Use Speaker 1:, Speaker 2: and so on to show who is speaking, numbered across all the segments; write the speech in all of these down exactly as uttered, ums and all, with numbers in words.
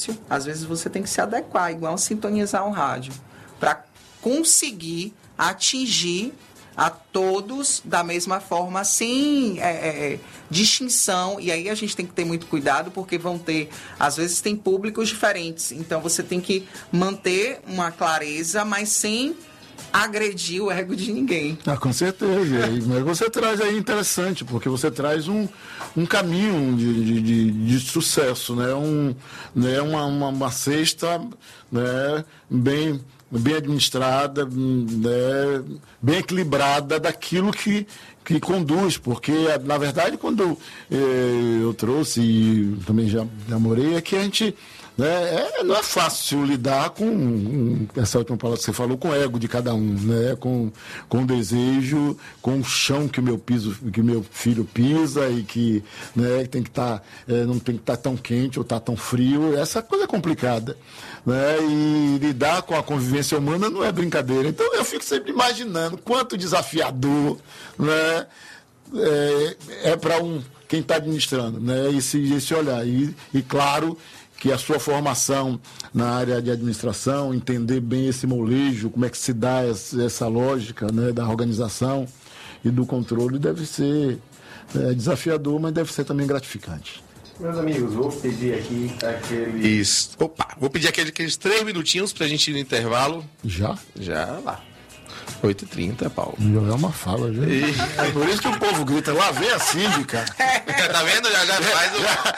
Speaker 1: Às vezes você tem que se adequar, igual sintonizar um rádio, para conseguir atingir a todos da mesma forma, sem é, é, distinção. E aí a gente tem que ter muito cuidado, porque vão ter, às vezes tem públicos diferentes. Então você tem que manter uma clareza, mas sem agredir o ego de ninguém.
Speaker 2: Ah, com certeza. Mas você traz aí interessante, porque você traz um, um caminho de, de, de, de sucesso, né? Um, né? Uma, uma, uma cesta, né? bem, bem administrada, né? Bem equilibrada daquilo que, que conduz, porque, na verdade, quando eh, eu trouxe e também já namorei, é que a gente... Né? É, não é fácil lidar com essa última palavra que você falou, com o ego de cada um, né? com, com o desejo, com o chão que o meu piso, que o meu filho pisa e que, né, tem que tá, é, não tem que estar tá tão quente ou estar tá tão frio. Essa coisa é complicada, né? E lidar com a convivência humana não é brincadeira. Então eu fico sempre imaginando quanto desafiador, né? é, é para um, quem está administrando, né? esse, esse olhar. E, e claro que a sua formação na área de administração, entender bem esse molejo, como é que se dá essa, essa lógica, né, da organização e do controle, deve ser é, desafiador, mas deve ser também gratificante.
Speaker 3: Meus amigos, vou pedir aqui aquele...
Speaker 4: Isso. Opa, vou pedir aquele, aqueles três minutinhos pra gente ir no intervalo.
Speaker 2: Já?
Speaker 4: Já lá. oito e trinta, Paulo.
Speaker 2: Já é uma fala, já. E... É por isso que o povo grita, lá vem a síndica.
Speaker 4: Tá vendo? Já, já faz o... Já,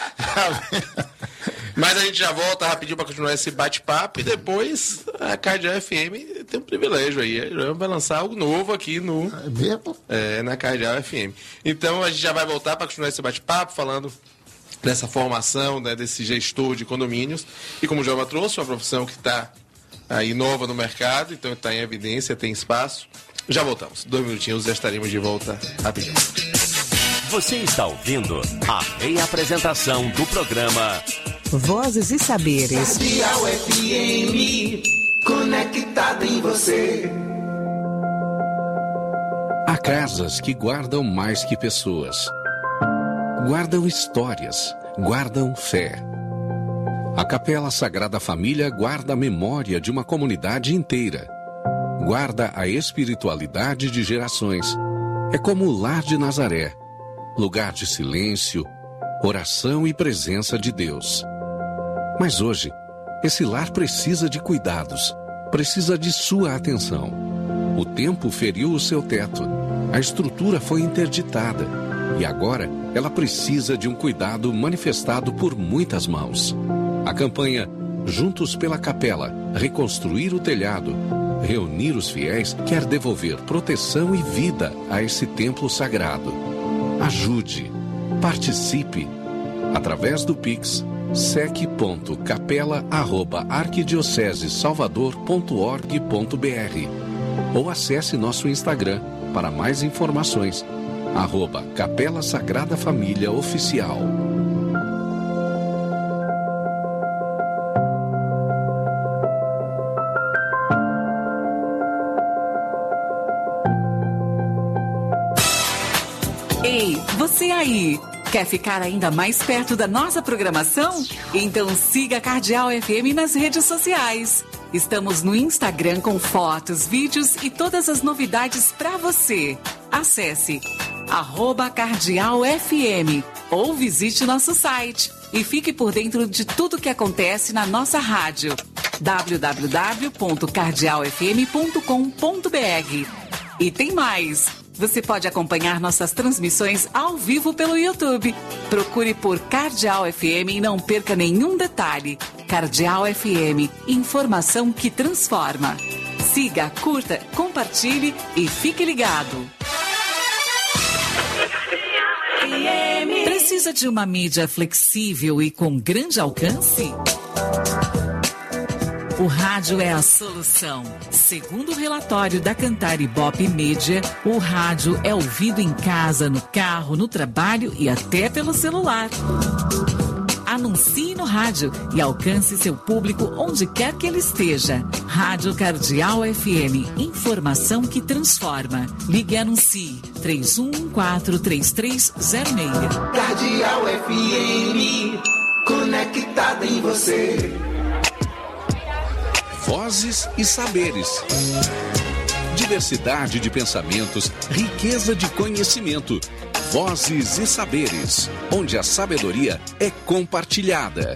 Speaker 4: já Mas a gente já volta rapidinho para continuar esse bate-papo e depois a Cardeal F M tem um privilégio aí. Vai lançar algo novo aqui no,
Speaker 2: é mesmo?
Speaker 4: É, na Cardeal F M. Então a gente já vai voltar para continuar esse bate-papo falando dessa formação, né, desse gestor de condomínios. E como o Djalma trouxe, uma profissão que está aí nova no mercado, então está em evidência, tem espaço. Já voltamos. Dois minutinhos, já estaremos de volta rapidinho.
Speaker 5: Você está ouvindo a reapresentação do programa
Speaker 6: Vozes e Saberes.
Speaker 1: Cardeal F M, conectado em você.
Speaker 7: Há casas que guardam mais que pessoas. Guardam histórias, guardam fé. A Capela Sagrada Família guarda a memória de uma comunidade inteira. Guarda a espiritualidade de gerações. É como o Lar de Nazaré, lugar de silêncio, oração e presença de Deus. Mas hoje, esse lar precisa de cuidados, precisa de sua atenção. O tempo feriu o seu teto, a estrutura foi interditada e agora ela precisa de um cuidado manifestado por muitas mãos. A campanha Juntos pela Capela, reconstruir o telhado, reunir os fiéis, quer devolver proteção e vida a esse templo sagrado. Ajude, participe, através do Pix sec ponto capela arroba arquidiocesesalvador ponto org ponto br ou acesse nosso Instagram para mais informações, arroba Capela Sagrada Família Oficial.
Speaker 6: Ei, você aí! Quer ficar ainda mais perto da nossa programação? Então siga a Cardeal F M nas redes sociais. Estamos no Instagram com fotos, vídeos e todas as novidades para você. Acesse arroba Cardeal F M ou visite nosso site e fique por dentro de tudo que acontece na nossa rádio. w w w ponto cardeal f m ponto com ponto b r. E tem mais! Você pode acompanhar nossas transmissões ao vivo pelo YouTube. Procure por Cardeal F M e não perca nenhum detalhe. Cardeal F M, informação que transforma. Siga, curta, compartilhe e fique ligado. Precisa de uma mídia flexível e com grande alcance? O rádio é a solução. Segundo o relatório da Cantar Ibope Media, o rádio é ouvido em casa, no carro, no trabalho e até pelo celular. Anuncie no rádio e alcance seu público onde quer que ele esteja. Rádio Cardeal F M, informação que transforma. Ligue e anuncie três um um quatro, três três zero seis.
Speaker 1: Cardeal F M, conectada em você.
Speaker 7: Vozes e saberes. Diversidade de pensamentos, riqueza de conhecimento. Vozes e saberes, onde a sabedoria é compartilhada.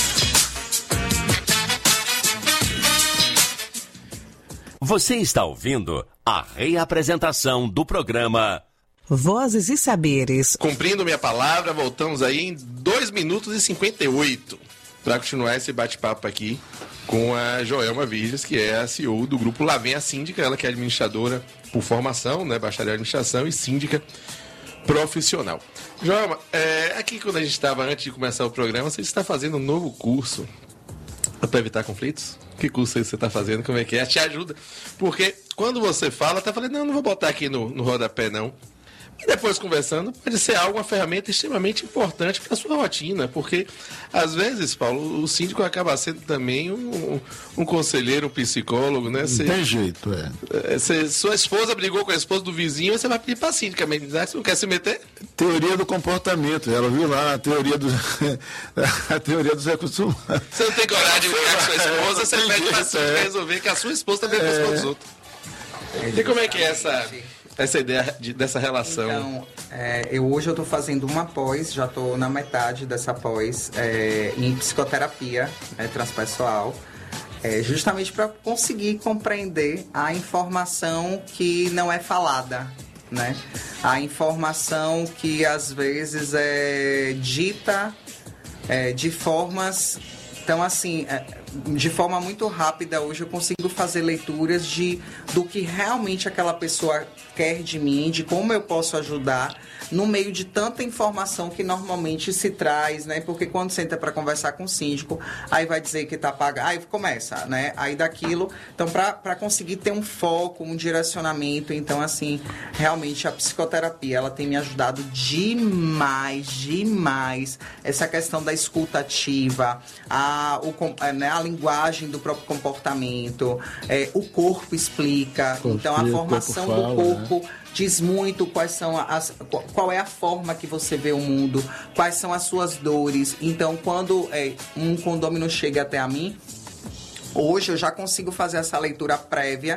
Speaker 5: Você está ouvindo a reapresentação do programa
Speaker 8: Vozes e Saberes.
Speaker 4: Cumprindo minha palavra, voltamos aí em dois minutos e cinquenta e oito para continuar esse bate-papo aqui com a Joelma Virges, que é a C E O do grupo Lá Vem a Síndica, ela que é administradora por formação, né, bacharel em administração e síndica profissional. Joelma, é, aqui quando a gente estava, antes de começar o programa, você está fazendo um novo curso para evitar conflitos? Que curso você está fazendo? Como é que é? Te ajuda? Porque quando você fala, tá falando, não, não vou botar aqui no, no rodapé, não. E depois conversando, pode ser algo, uma ferramenta extremamente importante para a sua rotina, porque às vezes, Paulo, o síndico acaba sendo também um, um conselheiro, um psicólogo, né? Você,
Speaker 2: não tem jeito, é.
Speaker 4: Você, sua esposa brigou com a esposa do vizinho, você vai pedir para a síndica amenizar, você não quer se meter?
Speaker 2: Teoria do comportamento, ela viu lá a teoria, do, a teoria dos recursos humanos.
Speaker 4: Você não tem coragem de brigar com sua esposa, você pede para a síndica resolver que a sua esposa também é a esposa dos outros. E como é que é essa... essa ideia de, dessa relação?
Speaker 1: Então, é, eu, hoje eu estou fazendo uma pós, já estou na metade dessa pós é, em psicoterapia é, transpessoal, é, justamente para conseguir compreender a informação que não é falada, né? A informação que às vezes é dita é, de formas... Então, assim, de forma muito rápida, hoje eu consigo fazer leituras de, do que realmente aquela pessoa quer de mim, de como eu posso ajudar, no meio de tanta informação que normalmente se traz, né? Porque quando senta para conversar com o síndico, aí vai dizer que tá pagando, aí começa, né? Aí daquilo. Então, para conseguir ter um foco, um direcionamento, então, assim, realmente a psicoterapia, ela tem me ajudado demais, demais. Essa questão da escuta ativa, a, o, né, a linguagem do próprio comportamento, é, o corpo explica, corpo, então a formação fala, do corpo, né? Diz muito quais são as, qual é a forma que você vê o mundo, quais são as suas dores. Então, quando é, um condômino chega até a mim, hoje eu já consigo fazer essa leitura prévia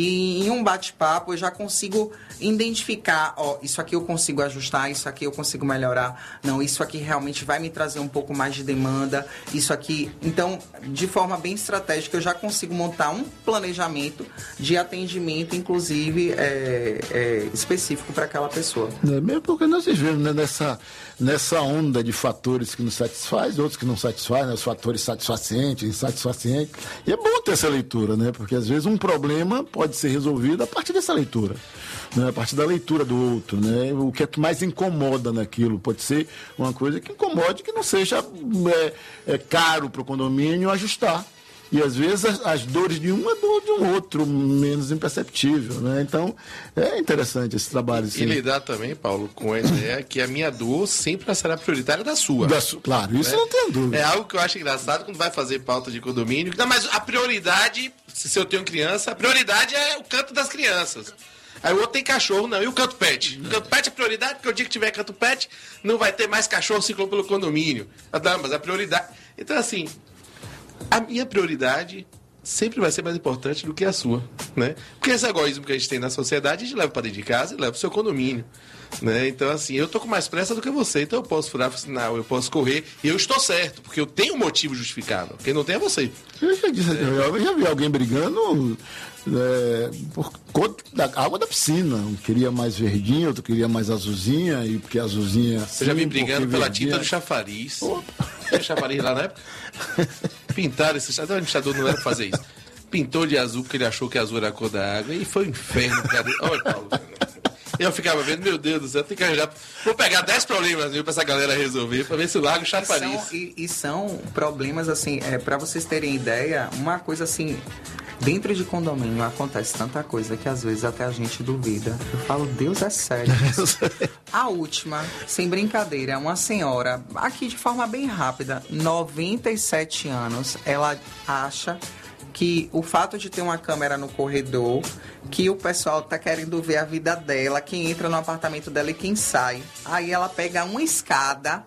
Speaker 1: e em um bate-papo eu já consigo identificar, ó, isso aqui eu consigo ajustar, isso aqui eu consigo melhorar, não, isso aqui realmente vai me trazer um pouco mais de demanda, isso aqui... Então, de forma bem estratégica, eu já consigo montar um planejamento de atendimento, inclusive, é, é, específico para aquela pessoa.
Speaker 2: É, mesmo porque nós vivemos, né, nessa, nessa onda de fatores que nos satisfazem, outros que não satisfazem, né, os fatores satisfacientes, insatisfacientes. E é bom ter essa leitura, né? Porque às vezes um problema pode ser resolvido a partir dessa leitura, né? A partir da leitura do outro, né? O que é que mais incomoda naquilo? Pode ser uma coisa que incomode, que não seja é, é, caro para o condomínio ajustar. E às vezes as, as dores de um é dor de um outro, menos imperceptível, né? Então, é interessante esse trabalho.
Speaker 4: E, e lidar também, Paulo, com a ideia que a minha dor sempre será prioritária da sua. Da su...
Speaker 2: Claro, isso, né? Não tem dúvida.
Speaker 4: É algo que eu acho engraçado quando vai fazer pauta de condomínio. Não, mas a prioridade, se eu tenho criança, a prioridade é o canto das crianças. Aí o outro tem cachorro, não. E o canto pet? O canto pet é prioridade, porque o dia que tiver canto pet, não vai ter mais cachorro ciclando pelo condomínio. Não, mas a prioridade... Então, assim... A minha prioridade sempre vai ser mais importante do que a sua, né? Porque esse egoísmo que a gente tem na sociedade, a gente leva para dentro de casa e leva para o seu condomínio, né? Então, assim, eu tô com mais pressa do que você, então eu posso furar o sinal, eu posso correr, e eu estou certo, porque eu tenho um motivo justificável. Quem não tem é você.
Speaker 2: Eu já, disse, é. eu já vi alguém brigando é, por conta da água da piscina. Um queria mais verdinho, outro queria mais azulzinha, e porque azulzinha...
Speaker 4: Assim, eu já vi brigando pela verdinha... tinta do chafariz. Tinha chafariz lá na época? Pintaram esse... O administrador não era pra fazer isso. Pintou de azul porque ele achou que azul era a cor da água, e foi um inferno. Olha, Paulo... Eu ficava vendo, meu Deus do céu, tem que arranjar... Vou pegar dez problemas para essa galera resolver, para ver se larga o chafariz.
Speaker 1: E são, e, e são problemas, assim, é, para vocês terem ideia, uma coisa assim... Dentro de condomínio acontece tanta coisa que às vezes até a gente duvida. Eu falo, Deus é sério. A última, sem brincadeira, uma senhora, aqui de forma bem rápida, noventa e sete anos, ela acha que o fato de ter uma câmera no corredor, que o pessoal tá querendo ver a vida dela, quem entra no apartamento dela e quem sai. Aí ela pega uma escada,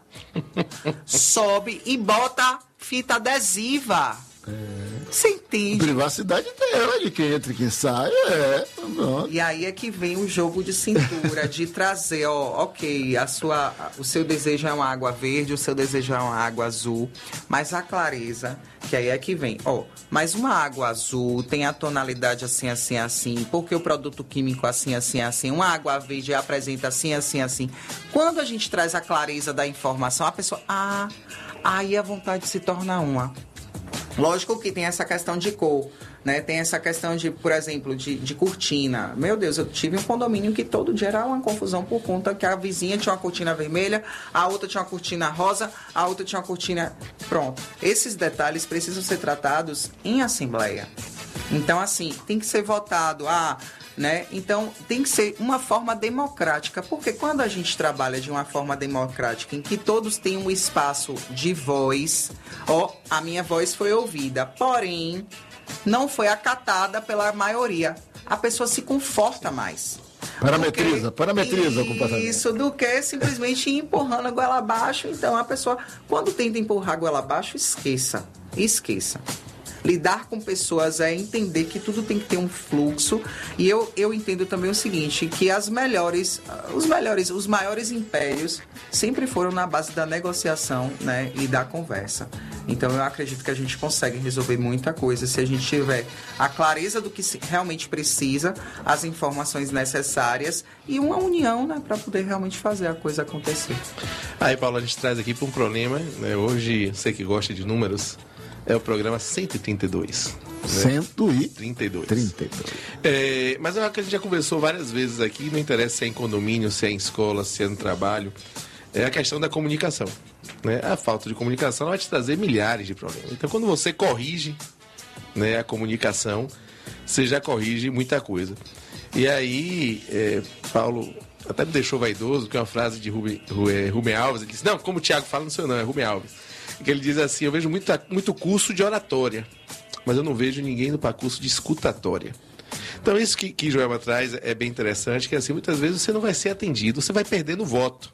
Speaker 1: sobe e bota fita adesiva. Você entende?
Speaker 2: Privacidade dela, de quem entra e quem sai, é. Não.
Speaker 1: E aí é que vem o jogo de cintura, de trazer, ó, ok, a sua, o seu desejo é uma água verde, o seu desejo é uma água azul, mas a clareza, que aí é que vem, ó, mas uma água azul tem a tonalidade assim, assim, assim, porque o produto químico assim, assim, assim, uma água verde apresenta assim, assim, assim. Quando a gente traz a clareza da informação, a pessoa, ah, aí a vontade se torna uma. Lógico que tem essa questão de cor, né? Tem essa questão de, por exemplo, de, de cortina. Meu Deus, eu tive um condomínio que todo dia era uma confusão por conta que a vizinha tinha uma cortina vermelha, a outra tinha uma cortina rosa, a outra tinha uma cortina... Pronto. Esses detalhes precisam ser tratados em assembleia. Então, assim, tem que ser votado. Ah, né? Então, tem que ser uma forma democrática, porque quando a gente trabalha de uma forma democrática, em que todos têm um espaço de voz, ó, a minha voz foi ouvida, porém, não foi acatada pela maioria. A pessoa se conforta mais.
Speaker 2: Parametriza,
Speaker 1: Porque
Speaker 2: parametriza o comportamento.
Speaker 1: Isso, do que simplesmente ir empurrando a goela abaixo. Então, a pessoa, quando tenta empurrar a goela abaixo, esqueça, esqueça. Lidar com pessoas é entender que tudo tem que ter um fluxo. E eu, eu entendo também o seguinte, que as melhores, os melhores, os maiores impérios sempre foram na base da negociação, né, e da conversa. Então eu acredito que a gente consegue resolver muita coisa se a gente tiver a clareza do que se realmente precisa, as informações necessárias e uma união, né, para poder realmente fazer a coisa acontecer.
Speaker 4: Aí, Paulo, a gente traz aqui para um problema, né? Hoje, você que gosta de números, é o programa cento e trinta e dois. Né?
Speaker 2: cento e
Speaker 4: trinta e dois.
Speaker 2: trinta e dois.
Speaker 4: É, mas é o que a gente já conversou várias vezes aqui, não interessa se é em condomínio, se é em escola, se é no trabalho, é a questão da comunicação. Né? A falta de comunicação vai te trazer milhares de problemas. Então, quando você corrige, né, a comunicação, você já corrige muita coisa. E aí, é, Paulo até me deixou vaidoso, que é uma frase de Rubem, Rubem Alves, ele disse, não, como o Thiago fala, não sei não, é Rubem Alves. Que ele diz assim, eu vejo muito, muito curso de oratória, mas eu não vejo ninguém indo para curso de escutatória. Então isso que, que Joelma traz é bem interessante, que assim, muitas vezes você não vai ser atendido, você vai perdendo o voto.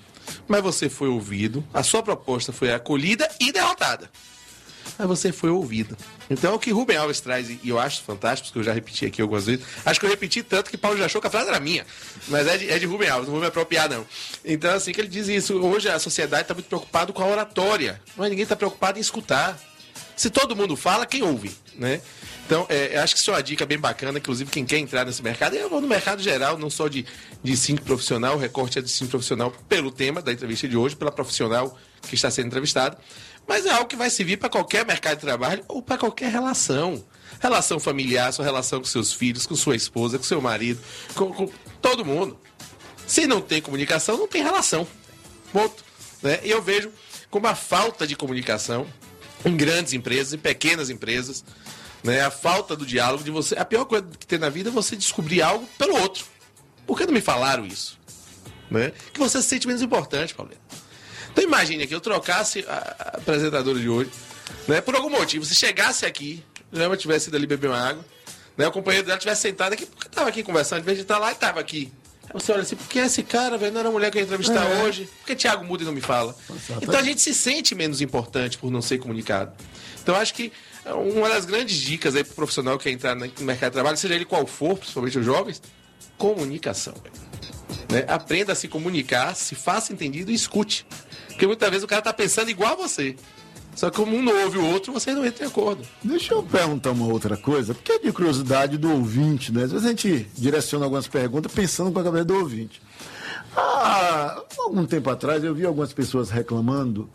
Speaker 4: Mas você foi ouvido, a sua proposta foi acolhida e derrotada. Mas você foi ouvido. Então é o que Rubem Alves traz, e eu acho fantástico, porque eu já repeti aqui algumas vezes. Acho que eu repeti tanto que Paulo já achou que a frase era minha. Mas é de, é de Rubem Alves, não vou me apropriar, não. Então, assim, que ele diz isso. Hoje a sociedade está muito preocupada com a oratória, mas ninguém está preocupado em escutar. Se todo mundo fala, quem ouve, né? Então, é, eu acho que isso é uma dica bem bacana, inclusive quem quer entrar nesse mercado, eu vou no mercado geral, não só de, de ensino profissional, o recorte é de ensino profissional pelo tema da entrevista de hoje, pela profissional que está sendo entrevistada, mas é algo que vai servir para qualquer mercado de trabalho ou para qualquer relação. Relação familiar, sua relação com seus filhos, com sua esposa, com seu marido, com, com todo mundo. Se não tem comunicação, não tem relação. Ponto. Né? E eu vejo como a falta de comunicação em grandes empresas, em pequenas empresas, né? A falta do diálogo de você. A pior coisa que tem na vida é você descobrir algo pelo outro. Por que não me falaram isso? Né? Que você se sente menos importante, Paulinho. Então imagine que eu trocasse a apresentadora de hoje, né? Por algum motivo, se chegasse aqui, já tivesse ido ali beber uma água, né? O companheiro dela tivesse sentado aqui, porque estava aqui conversando, em vez de estar lá, e estava aqui. Aí você olha assim, por que esse cara, velho, não era a mulher que eu ia entrevistar é. hoje? Por que Thiago muda e não me fala? Exatamente. Então a gente se sente menos importante por não ser comunicado. Então acho que uma das grandes dicas aí para o profissional que quer entrar no mercado de trabalho, seja ele qual for, principalmente os jovens, comunicação. Né? Aprenda a se comunicar, se faça entendido e escute. Porque muitas vezes o cara está pensando igual a você. Só que como um não ouve o outro, você não entra em acordo.
Speaker 2: Deixa eu perguntar uma outra coisa, porque é de curiosidade do ouvinte, né? Às vezes a gente direciona algumas perguntas pensando com a cabeça do ouvinte. Ah, algum tempo atrás eu vi algumas pessoas reclamando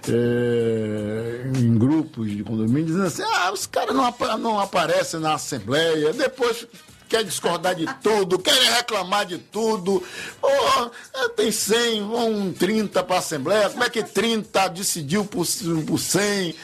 Speaker 2: é, em grupos de condomínio, dizendo assim, ah, os caras não, ap- não aparecem na assembleia, depois quer discordar de tudo, querem reclamar de tudo. Oh, tem cem, vão trinta para a assembleia, como é que trinta decidiu por, por cem?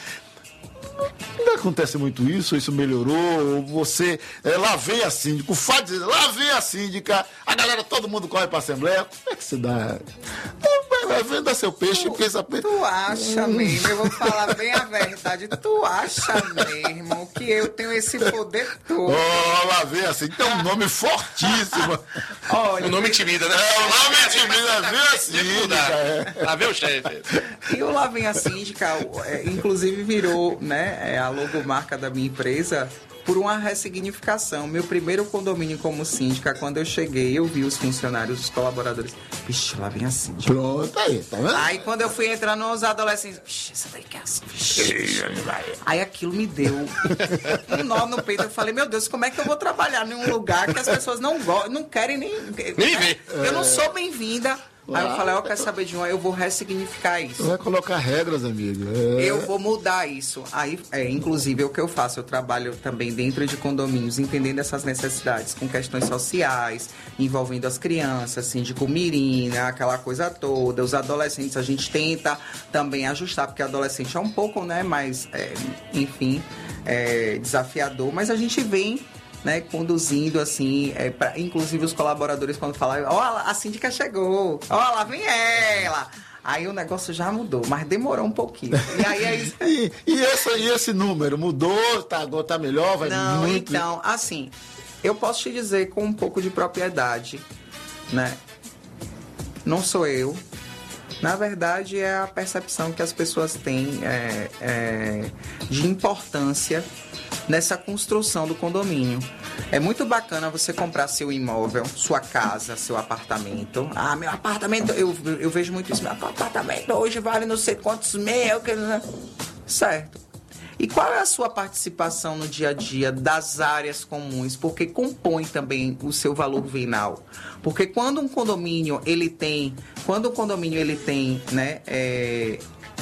Speaker 2: Não acontece muito isso, isso melhorou, você, é, lá vem a síndica, o fato de dizer, lá vem a síndica, a galera, todo mundo corre para a assembleia, como é que se dá? É, venda seu peixe
Speaker 1: tu,
Speaker 2: e pensa...
Speaker 1: Tu acha mesmo, eu vou falar bem a verdade, tu acha mesmo que eu tenho esse poder todo?
Speaker 2: Oh, lá vem assim, tem um nome fortíssimo.
Speaker 1: Olha,
Speaker 4: O nome intimida, né?
Speaker 2: É, o nome intimida, viu assim,
Speaker 4: Lá vem o chefe.
Speaker 1: E o Lá Vem a Síndica, é, inclusive virou, né, é, a logomarca da minha empresa por uma ressignificação. Meu primeiro condomínio como síndica, quando eu cheguei, eu vi os funcionários, os colaboradores. Vixe, lá vem a síndica.
Speaker 2: Pronto, aí, tá vendo?
Speaker 1: Aí quando eu fui entrar nos adolescentes, vixe, essa daí que é assim, vixe. Aí aquilo me deu um nó no peito. Eu falei, meu Deus, como é que eu vou trabalhar em um lugar que as pessoas não gostam, não querem nem...
Speaker 4: Nem ver.
Speaker 1: Eu não sou bem-vinda. Aí eu falei, ó, quer saber de uma? Eu vou ressignificar isso.
Speaker 2: Vai colocar regras, amigo. É.
Speaker 1: Eu vou mudar isso. Aí, é, inclusive, é o que eu faço. Eu trabalho também dentro de condomínios, entendendo essas necessidades, com questões sociais, envolvendo as crianças, síndico mirim, né, aquela coisa toda. Os adolescentes, a gente tenta também ajustar, porque adolescente é um pouco, né, mais, é, enfim, é, desafiador. Mas a gente vem... né, conduzindo assim, é, pra, inclusive os colaboradores quando falam, ó, oh, a síndica chegou, ó, oh, lá vem ela. Aí o negócio já mudou, mas demorou um pouquinho. E aí é isso.
Speaker 2: e, e, esse, e esse número mudou, tá, agora tá melhor, vai
Speaker 1: Não,
Speaker 2: muito...
Speaker 1: então, assim, eu posso te dizer com um pouco de propriedade, né? Não sou eu. Na verdade, é a percepção que as pessoas têm é, é, de importância nessa construção do condomínio. É muito bacana você comprar seu imóvel, sua casa, seu apartamento. Ah, meu apartamento, eu, eu vejo muito isso. Meu apartamento hoje vale não sei quantos mil. Que... Certo. E qual é a sua participação no dia a dia das áreas comuns? Porque compõe também o seu valor venal. Porque quando um condomínio ele tem, quando o condomínio ele tem, né, é,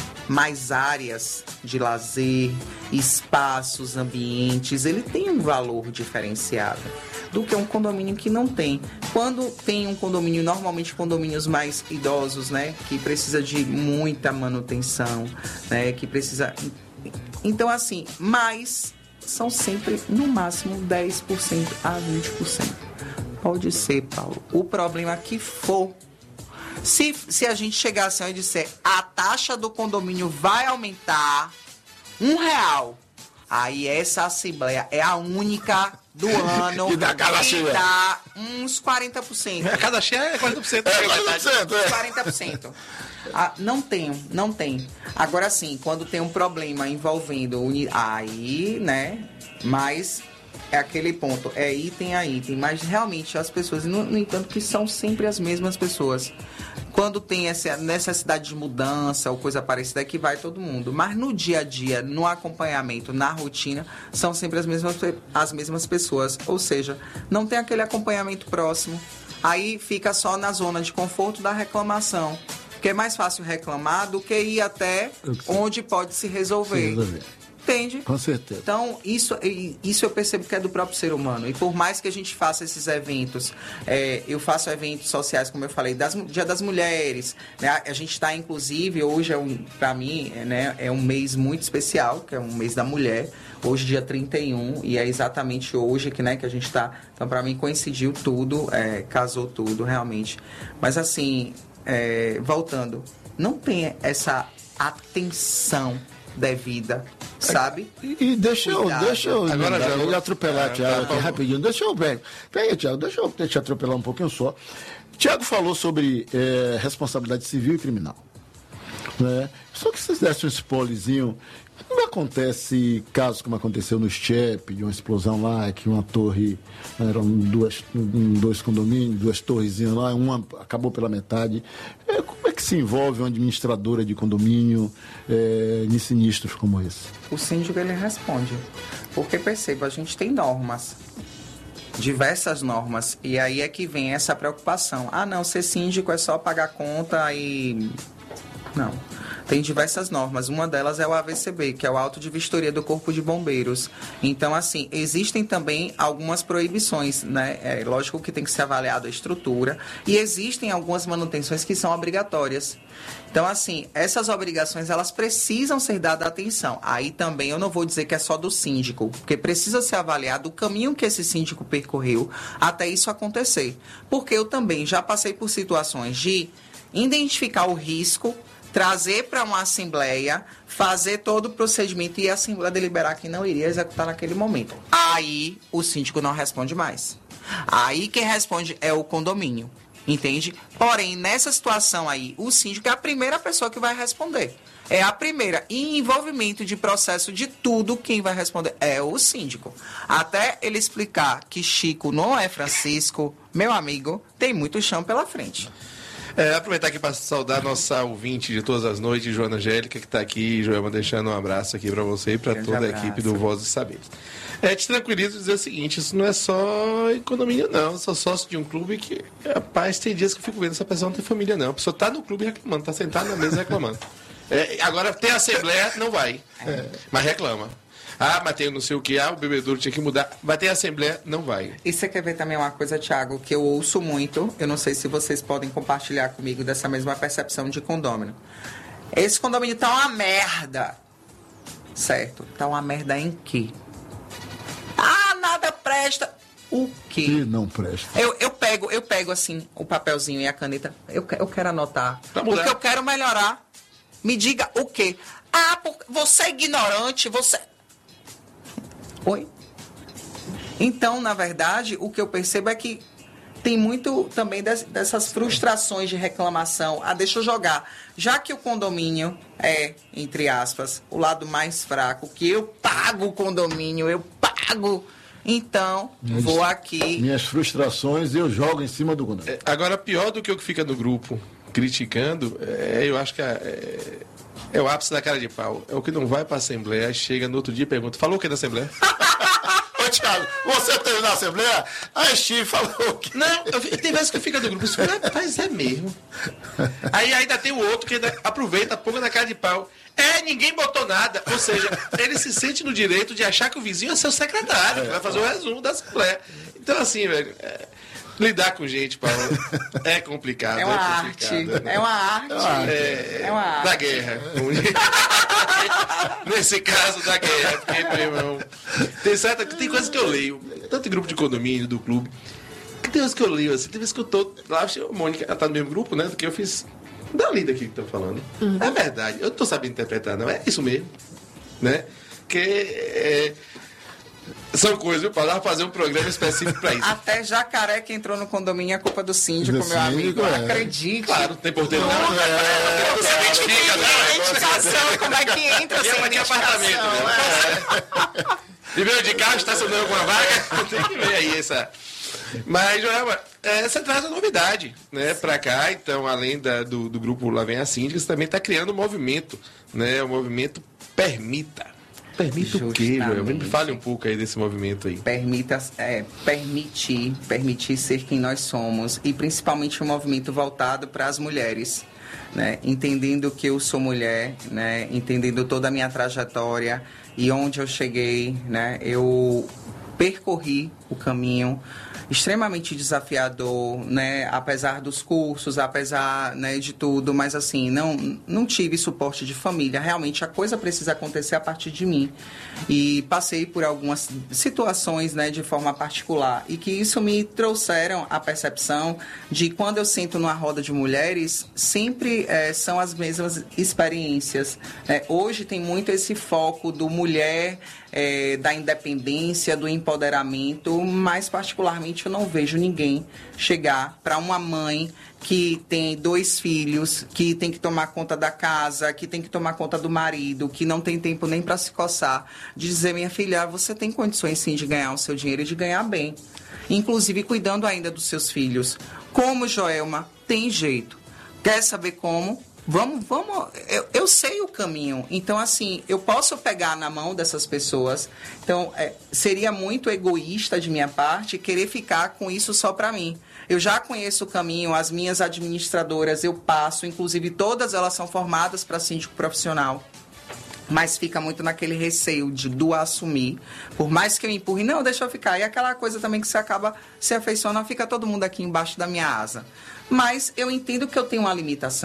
Speaker 1: mais áreas de lazer, espaços, ambientes, ele tem um valor diferenciado do que um condomínio que não tem. Quando tem um condomínio, normalmente condomínios mais idosos, né, que precisa de muita manutenção, né, que precisa... Então, assim, mas são sempre, no máximo, dez por cento a vinte por cento. Pode ser, Paulo. O problema que for. Se, se a gente chegar assim e disser a taxa do condomínio vai aumentar um real, aí essa assembleia é a única do ano
Speaker 2: que dá,
Speaker 1: que dá uns quarenta por cento.
Speaker 4: É, cada cheia é quarenta por cento.
Speaker 2: É, quarenta por cento, é.
Speaker 1: quarenta por cento. Ah, não tenho, não tem. Agora sim, quando tem um problema envolvendo uni... aí, né? Mas é aquele ponto, é item a item. Mas realmente as pessoas, no, no entanto, que são sempre as mesmas pessoas. Quando tem essa necessidade de mudança ou coisa parecida, é que vai todo mundo. Mas no dia a dia, no acompanhamento, na rotina, são sempre as mesmas, as mesmas pessoas. Ou seja, não tem aquele acompanhamento próximo. Aí fica só na zona de conforto da reclamação. Porque é mais fácil reclamar do que ir até onde pode se resolver. Se resolver. Entende?
Speaker 2: Com certeza.
Speaker 1: Então, isso, isso eu percebo que é do próprio ser humano. E por mais que a gente faça esses eventos, é, eu faço eventos sociais, como eu falei, das, Dia das Mulheres, né? A gente está, inclusive, hoje, é um, para mim, é, né, é um mês muito especial, que é um mês da mulher. Hoje, dia trinta e um, e é exatamente hoje que, né, que a gente está... Então, para mim, coincidiu tudo, é, casou tudo, realmente. Mas, assim... É, voltando, não tem essa atenção devida, sabe?
Speaker 2: E, e deixa eu, deixa eu
Speaker 4: agora já
Speaker 2: vou atropelar, é, Tiago, aqui rapidinho. Deixa eu, pega aí, Tiago, deixa eu te atropelar um pouquinho só. Tiago falou sobre é, responsabilidade civil e criminal. Né? Só que vocês dessem um spoilerzinho. Não acontece casos como aconteceu no Step, de uma explosão lá, que uma torre, eram duas, dois condomínios, duas torrezinhas lá, uma acabou pela metade. É, como é que se envolve uma administradora de condomínio é, em sinistros como esse?
Speaker 1: O síndico, ele responde. Porque, perceba, a gente tem normas. Diversas normas. E aí é que vem essa preocupação. Ah, não, ser síndico é só pagar conta e... Não. Tem diversas normas. Uma delas é o A V C B, que é o Auto de Vistoria do Corpo de Bombeiros. Então, assim, existem também algumas proibições, né? É lógico que tem que ser avaliada a estrutura. E existem algumas manutenções que são obrigatórias. Então, assim, essas obrigações, elas precisam ser dadas atenção. Aí também eu não vou dizer que é só do síndico, porque precisa ser avaliado o caminho que esse síndico percorreu até isso acontecer. Porque eu também já passei por situações de... identificar o risco, trazer para uma assembleia, fazer todo o procedimento e a assembleia deliberar quem não iria executar naquele momento. Aí o síndico não responde mais. Aí quem responde é o condomínio, entende? Porém, nessa situação aí, o síndico é a primeira pessoa que vai responder. É a primeira. E em envolvimento de processo de tudo, quem vai responder é o síndico. Até ele explicar que Chico não é Francisco, meu amigo, tem muito chão pela frente.
Speaker 4: É, aproveitar aqui para saudar nossa ouvinte de todas as noites, Joana Angélica, que está aqui. Joelma, deixando um abraço aqui para você e para toda
Speaker 1: abraço.
Speaker 4: A equipe do Voz dos Saberes. É, te tranquilizo dizer o seguinte, isso não é só economia, não. Eu sou sócio de um clube que, rapaz, tem dias que eu fico vendo essa pessoa não tem família, não. A pessoa está no clube reclamando, está sentada na mesa reclamando. É, agora, tem assembleia, não vai. É. Mas reclama. Ah, mas tem não sei o que, ah, o bebedouro tinha que mudar. Vai ter assembleia, não vai.
Speaker 1: E você quer ver também uma coisa, Thiago, que eu ouço muito, eu não sei se vocês podem compartilhar comigo dessa mesma percepção de condômino. Esse condomínio tá uma merda. Certo. Tá uma merda em quê? Ah, nada presta. O quê?
Speaker 2: Que não presta.
Speaker 1: Eu, eu, pego, eu pego, assim, o papelzinho e a caneta. Eu, eu quero anotar.
Speaker 4: Pra mudar.
Speaker 1: Porque eu quero melhorar. Me diga o quê? Ah, porque você é ignorante, você... Oi? Então, na verdade, o que eu percebo é que tem muito também des, dessas frustrações de reclamação. Ah, deixa eu jogar. Já que o condomínio é, entre aspas, o lado mais fraco, que eu pago o condomínio, eu pago, então
Speaker 2: minhas,
Speaker 1: vou aqui...
Speaker 2: Minhas frustrações eu jogo em cima do condomínio.
Speaker 4: É, agora, pior do que o que fica no grupo criticando, é, eu acho que é, é o ápice da cara de pau. É o que não vai para a Assembleia, chega no outro dia e pergunta, falou o que da Assembleia?
Speaker 2: Ô, Thiago, você teve na Assembleia? A Steve falou o que...
Speaker 4: Não, eu, tem vezes que fica no grupo, isso, rapaz, é mesmo. Aí ainda tem o outro que ainda aproveita, põe na cara de pau. É, ninguém botou nada. Ou seja, ele se sente no direito de achar que o vizinho é seu secretário, que vai fazer o resumo da Assembleia. Então, assim, velho... É... Lidar com gente, Paulo, é complicado.
Speaker 1: É uma
Speaker 4: é
Speaker 1: arte. É uma arte.
Speaker 4: É,
Speaker 1: é uma arte.
Speaker 4: Da guerra. Nesse caso, da guerra. Porque, meu irmão, tem, certa, tem coisas que eu leio, tanto em grupo de condomínio, do clube, que tem coisas que eu leio, assim, tem vezes que eu tô... Lá, a Mônica, ela tá no mesmo grupo, né? Do que eu fiz... Dá lida aqui que estão falando. Uhum. É verdade. Eu não tô sabendo interpretar, não. É isso mesmo. Né? Que... É, são coisas, viu, Paulo? Dá pra fazer um programa específico pra isso.
Speaker 1: Até jacaré que entrou no condomínio é culpa do síndico,
Speaker 2: do
Speaker 1: meu
Speaker 2: síndico,
Speaker 1: amigo.
Speaker 2: É.
Speaker 1: Acredite.
Speaker 4: Claro, não tem porteiro não.
Speaker 1: Não,
Speaker 4: é. Você identifica, né?
Speaker 1: Identificação, como é que entra sem
Speaker 4: aqui apartamento, né? E veio de carro, estacionando alguma vaga? Tem que ver aí essa... Mas, Joelma, é, você traz a novidade, né, pra cá. Então, além da, do, do grupo Lá Vem a Síndica, você também está criando um movimento, né? O movimento Permita. Permita o quê, Joel? Me fale um pouco aí desse movimento aí.
Speaker 1: Permita, é, permitir, permitir ser quem nós somos. E principalmente um movimento voltado para as mulheres, né? Entendendo que eu sou mulher, né? Entendendo toda a minha trajetória e onde eu cheguei, né? Eu percorri o caminho extremamente desafiador, né? Apesar dos cursos, apesar, né, de tudo, mas assim, não, não tive suporte de família. Realmente a coisa precisa acontecer a partir de mim. E passei por algumas situações, né, de forma particular, e que isso me trouxeram a percepção de quando eu sento numa roda de mulheres, sempre é, são as mesmas experiências. Né? Hoje tem muito esse foco do mulher, é, da independência, do empoderamento, mas particularmente eu não vejo ninguém chegar para uma mãe que tem dois filhos, que tem que tomar conta da casa, que tem que tomar conta do marido, que não tem tempo nem para se coçar, de dizer, minha filha, você tem condições sim de ganhar o seu dinheiro e de ganhar bem. Inclusive cuidando ainda dos seus filhos. Como, Joelma, tem jeito. Quer saber como? Vamos, vamos, eu, eu sei o caminho, então assim, eu posso pegar na mão dessas pessoas, então é, seria muito egoísta de minha parte querer ficar com isso só para mim. Eu já conheço o caminho, as minhas administradoras eu passo, inclusive todas elas são formadas para síndico profissional. Mas fica muito naquele receio de do assumir. Por mais que eu empurre, não, deixa eu ficar. E aquela coisa também que você acaba se afeiçoando, fica todo mundo aqui embaixo da minha asa. Mas eu entendo que eu tenho uma limitação.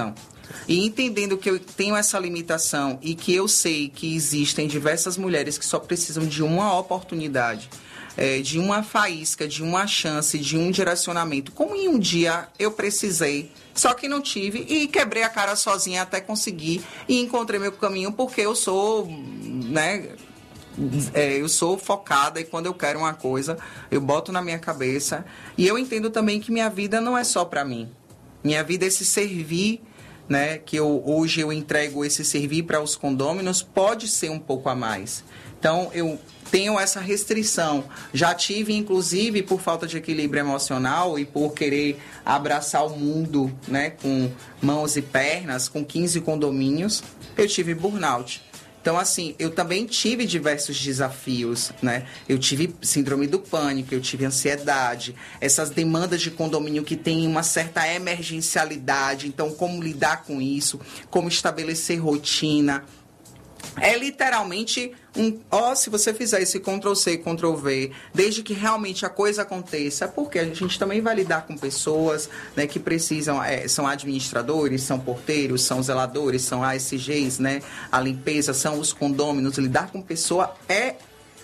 Speaker 1: E entendendo que eu tenho essa limitação e que eu sei que existem diversas mulheres que só precisam de uma oportunidade, é, de uma faísca, de uma chance, de um direcionamento. Como em um dia eu precisei, só que não tive e quebrei a cara sozinha até conseguir e encontrei meu caminho porque eu sou, né... É, eu sou focada e quando eu quero uma coisa, eu boto na minha cabeça. E eu entendo também que minha vida não é só para mim. Minha vida é esse servir, né? Que eu, hoje eu entrego esse servir para os condôminos, pode ser um pouco a mais. Então, eu tenho essa restrição. Já tive, inclusive, por falta de equilíbrio emocional e por querer abraçar o mundo, né? Com mãos e pernas, com quinze condomínios, eu tive burnout. Então, assim, eu também tive diversos desafios, né? Eu tive síndrome do pânico, eu tive ansiedade, essas demandas de condomínio que tem uma certa emergencialidade. Então, como lidar com isso, como estabelecer rotina. É literalmente um... Ó, oh, se você fizer esse control C, control V, desde que realmente a coisa aconteça, porque a gente também vai lidar com pessoas, né, que precisam, é, são administradores, são porteiros, são zeladores, são A S Gs, né, a limpeza, são os condôminos. Lidar com pessoa é...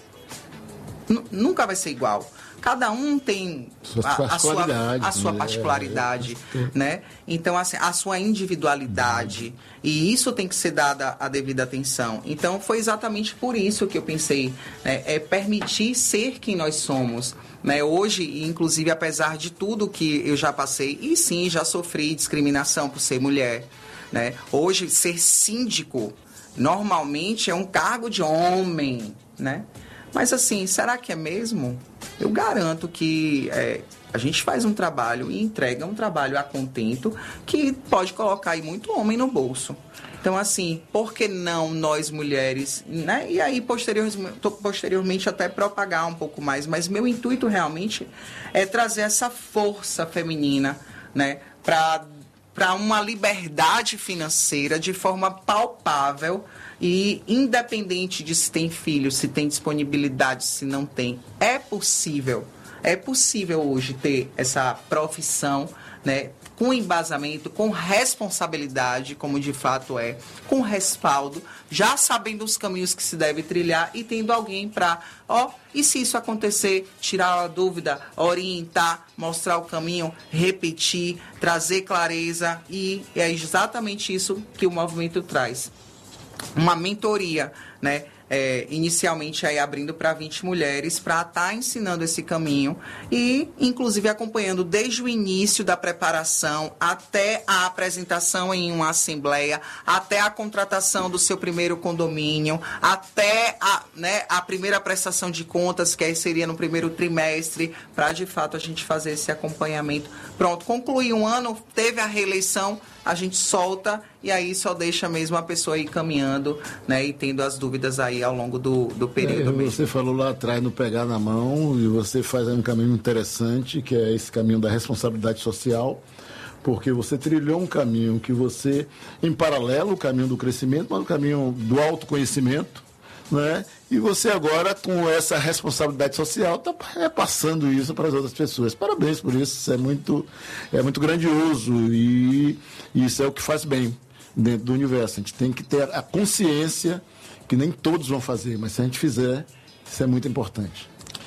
Speaker 1: N- nunca vai ser igual. Cada um tem a, a sua, a sua particularidade, é, né? Então, assim, a sua individualidade. E isso tem que ser dada a devida atenção. Então, foi exatamente por isso que eu pensei, né? É permitir ser quem nós somos. Né? Hoje, inclusive, apesar de tudo que eu já passei, e sim, já sofri discriminação por ser mulher. Né? Hoje, ser síndico, normalmente, é um cargo de homem, né? Mas assim, será que é mesmo? Eu garanto que é, a gente faz um trabalho e entrega um trabalho a contento que pode colocar aí muito homem no bolso. Então, assim, por que não nós mulheres, né? E aí, posteriormente, posteriormente até propagar um pouco mais. Mas meu intuito realmente é trazer essa força feminina, né? Para para uma liberdade financeira de forma palpável e independente de se tem filho, se tem disponibilidade, se não tem. É possível, é possível hoje ter essa profissão, né, com embasamento, com responsabilidade, como de fato é, com respaldo, já sabendo os caminhos que se deve trilhar e tendo alguém para, ó, e se isso acontecer, tirar a dúvida, orientar, mostrar o caminho, repetir, trazer clareza, e é exatamente isso que o movimento traz. Uma mentoria, né? É, inicialmente aí abrindo para vinte mulheres para estar tá ensinando esse caminho e inclusive acompanhando desde o início da preparação até a apresentação em uma assembleia, até a contratação do seu primeiro condomínio, até a, né, a primeira prestação de contas, que aí seria no primeiro trimestre, para de fato a gente fazer esse acompanhamento. Pronto, concluiu um ano, teve a reeleição, a gente solta e aí só deixa mesmo a pessoa ir caminhando, né, e tendo as dúvidas aí ao longo do, do período
Speaker 2: é,
Speaker 1: mesmo.
Speaker 2: Você falou lá atrás no pegar na mão e você faz aí um caminho interessante, que é esse caminho da responsabilidade social, porque você trilhou um caminho que você, em paralelo, o caminho do crescimento, mas o caminho do autoconhecimento, né? E você agora, com essa responsabilidade social, está é, passando isso para as outras pessoas. Parabéns por isso, isso é muito, é muito grandioso e isso é o que faz bem dentro do universo. A gente tem que ter a consciência que nem todos vão fazer, mas se a gente fizer, isso é muito importante.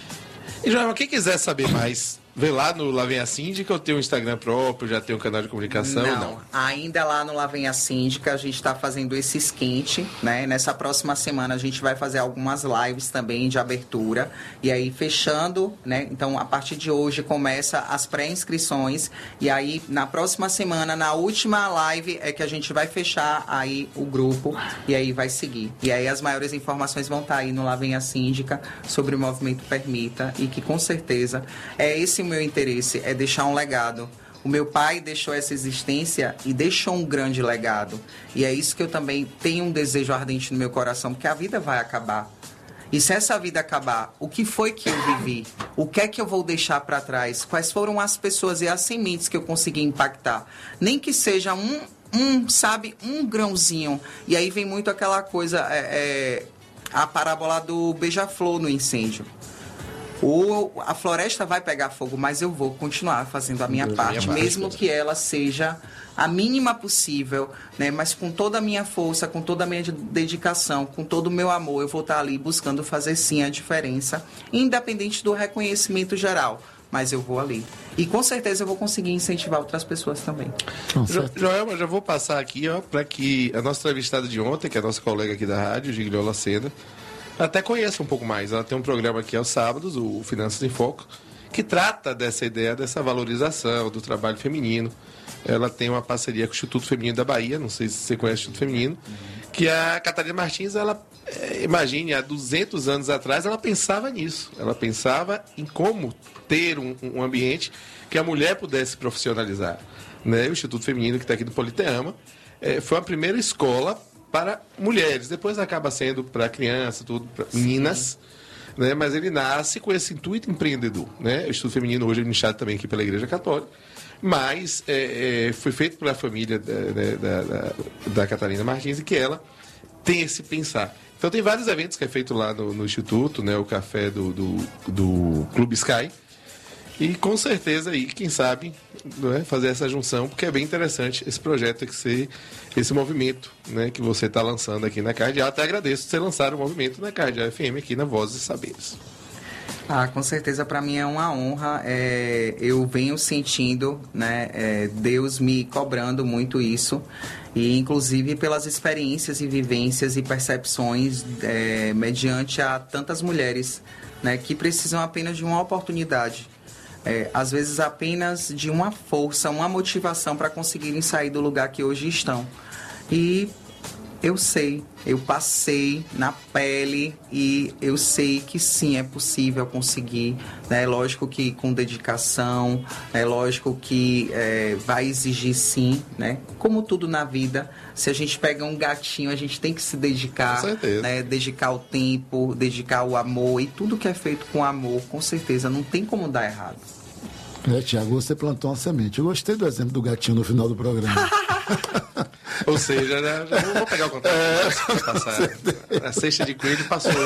Speaker 4: E, João, quem quiser saber mais, vê lá no Lá Vem a Síndica, ou tem um Instagram próprio, já tem um canal de comunicação?
Speaker 1: Não,
Speaker 4: não?
Speaker 1: Ainda lá no Lá Vem a Síndica, a gente está fazendo esse esquente, né? Nessa próxima semana a gente vai fazer algumas lives também de abertura, e aí fechando, né? Então, a partir de hoje começa as pré-inscrições, e aí na próxima semana, na última live, é que a gente vai fechar aí o grupo, e aí vai seguir. E aí as maiores informações vão estar aí no Lá Vem a Síndica sobre o Movimento Permita, e que com certeza é esse o meu interesse, é deixar um legado. O meu pai deixou essa existência e deixou um grande legado. E é isso que eu também tenho um desejo ardente no meu coração, porque a vida vai acabar. E se essa vida acabar, o que foi que eu vivi? O que é que eu vou deixar para trás? Quais foram as pessoas e as sementes que eu consegui impactar? Nem que seja um, um sabe, um grãozinho. E aí vem muito aquela coisa, é, é, a parábola do beija-flor no incêndio. ou a floresta vai pegar fogo, mas eu vou continuar fazendo a minha
Speaker 4: Eu
Speaker 1: parte,
Speaker 4: minha
Speaker 1: mesmo
Speaker 4: parte.
Speaker 1: que ela seja a mínima possível, né? Mas com toda a minha força, com toda a minha dedicação, com todo o meu amor, eu vou estar ali buscando fazer sim a diferença, independente do reconhecimento geral. Mas eu vou ali. E com certeza eu vou conseguir incentivar outras pessoas também.
Speaker 4: Jo- Joelma, já vou passar aqui para que a nossa entrevistada de ontem, que é a nossa colega aqui da rádio, Gigliola Sena, até conheça um pouco mais. Ela tem um programa aqui aos sábados, o Finanças em Foco, que trata dessa ideia, dessa valorização do trabalho feminino. Ela tem uma parceria com o Instituto Feminino da Bahia, não sei se você conhece o Instituto Feminino, que a Catarina Martins, ela, é, imagine, há duzentos anos atrás, ela pensava nisso. Ela pensava em como ter um, um ambiente que a mulher pudesse profissionalizar. Né? O Instituto Feminino, que está aqui do Politeama, é, foi a primeira escola para mulheres. Depois acaba sendo para crianças, tudo, para meninas. Né? Mas ele nasce com esse intuito empreendedor. Né? O Instituto Feminino hoje é administrado também aqui pela Igreja Católica. Mas é, é, foi feito pela família da, da, da, da Catarina Martins e que ela tem esse pensar. Então tem vários eventos que é feito lá no, no Instituto, né? O café do, do, do Clube Sky. E com certeza aí, quem sabe, não é, fazer essa junção, porque é bem interessante esse projeto, que ser, esse movimento, né, que você está lançando aqui na Cardeal. Até agradeço você lançar o movimento na Cardeal F M aqui na Vozes e Saberes.
Speaker 1: Ah, com certeza para mim é uma honra. É, eu venho sentindo, né, é, Deus me cobrando muito isso. E inclusive pelas experiências e vivências e percepções é, mediante a tantas mulheres, né, que precisam apenas de uma oportunidade. É, às vezes apenas de uma força, uma motivação para conseguirem sair do lugar que hoje estão. E eu sei, eu passei na pele e eu sei que sim, é possível conseguir. É, né? Lógico que com dedicação, é lógico que é, vai exigir sim, né? Como tudo na vida, se a gente pega um gatinho, a gente tem que se dedicar,
Speaker 4: Com certeza.
Speaker 1: né? Dedicar o tempo, dedicar o amor, e tudo que é feito com amor, com certeza, não tem como dar errado.
Speaker 2: É, Tiago, você plantou uma semente. Eu gostei do exemplo do gatinho no final do programa.
Speaker 4: Ou seja, já, já vou, vou pegar o contato. É, passar. A cesta de coelho passou. Eu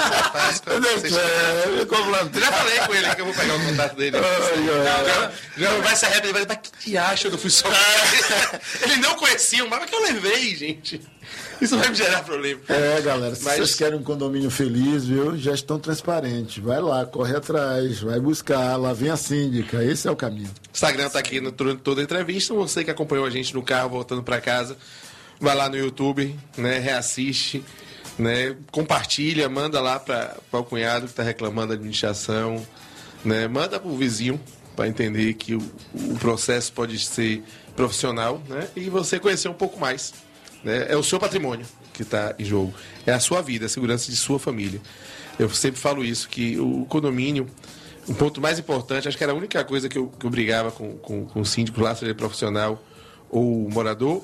Speaker 4: já falei com ele que eu vou pegar o contato dele. Já, já vai se arrepender, vai dizer, mas que acha do fui só. Ele não conhecia, mas que eu levei, gente. Isso vai me gerar problema.
Speaker 2: É, galera, se
Speaker 4: Mas-
Speaker 2: vocês querem um condomínio feliz, viu? Gestão transparente. Vai lá, corre atrás, vai buscar, lá vem a síndica. Esse é o caminho.
Speaker 4: O Instagram tá aqui no, durante toda a entrevista. Você que acompanhou a gente no carro, voltando para casa, vai lá no YouTube, né? Reassiste, né? Compartilha, manda lá para o cunhado que está reclamando da administração, né? Manda para o vizinho para entender que o, o processo pode ser profissional, né? E você conhecer um pouco mais. Né? É o seu patrimônio que está em jogo. É a sua vida, a segurança de sua família. Eu sempre falo isso, que o condomínio, um ponto mais importante, acho que era a única coisa que eu, que eu brigava com, com, com o síndico lá, seja profissional ou morador,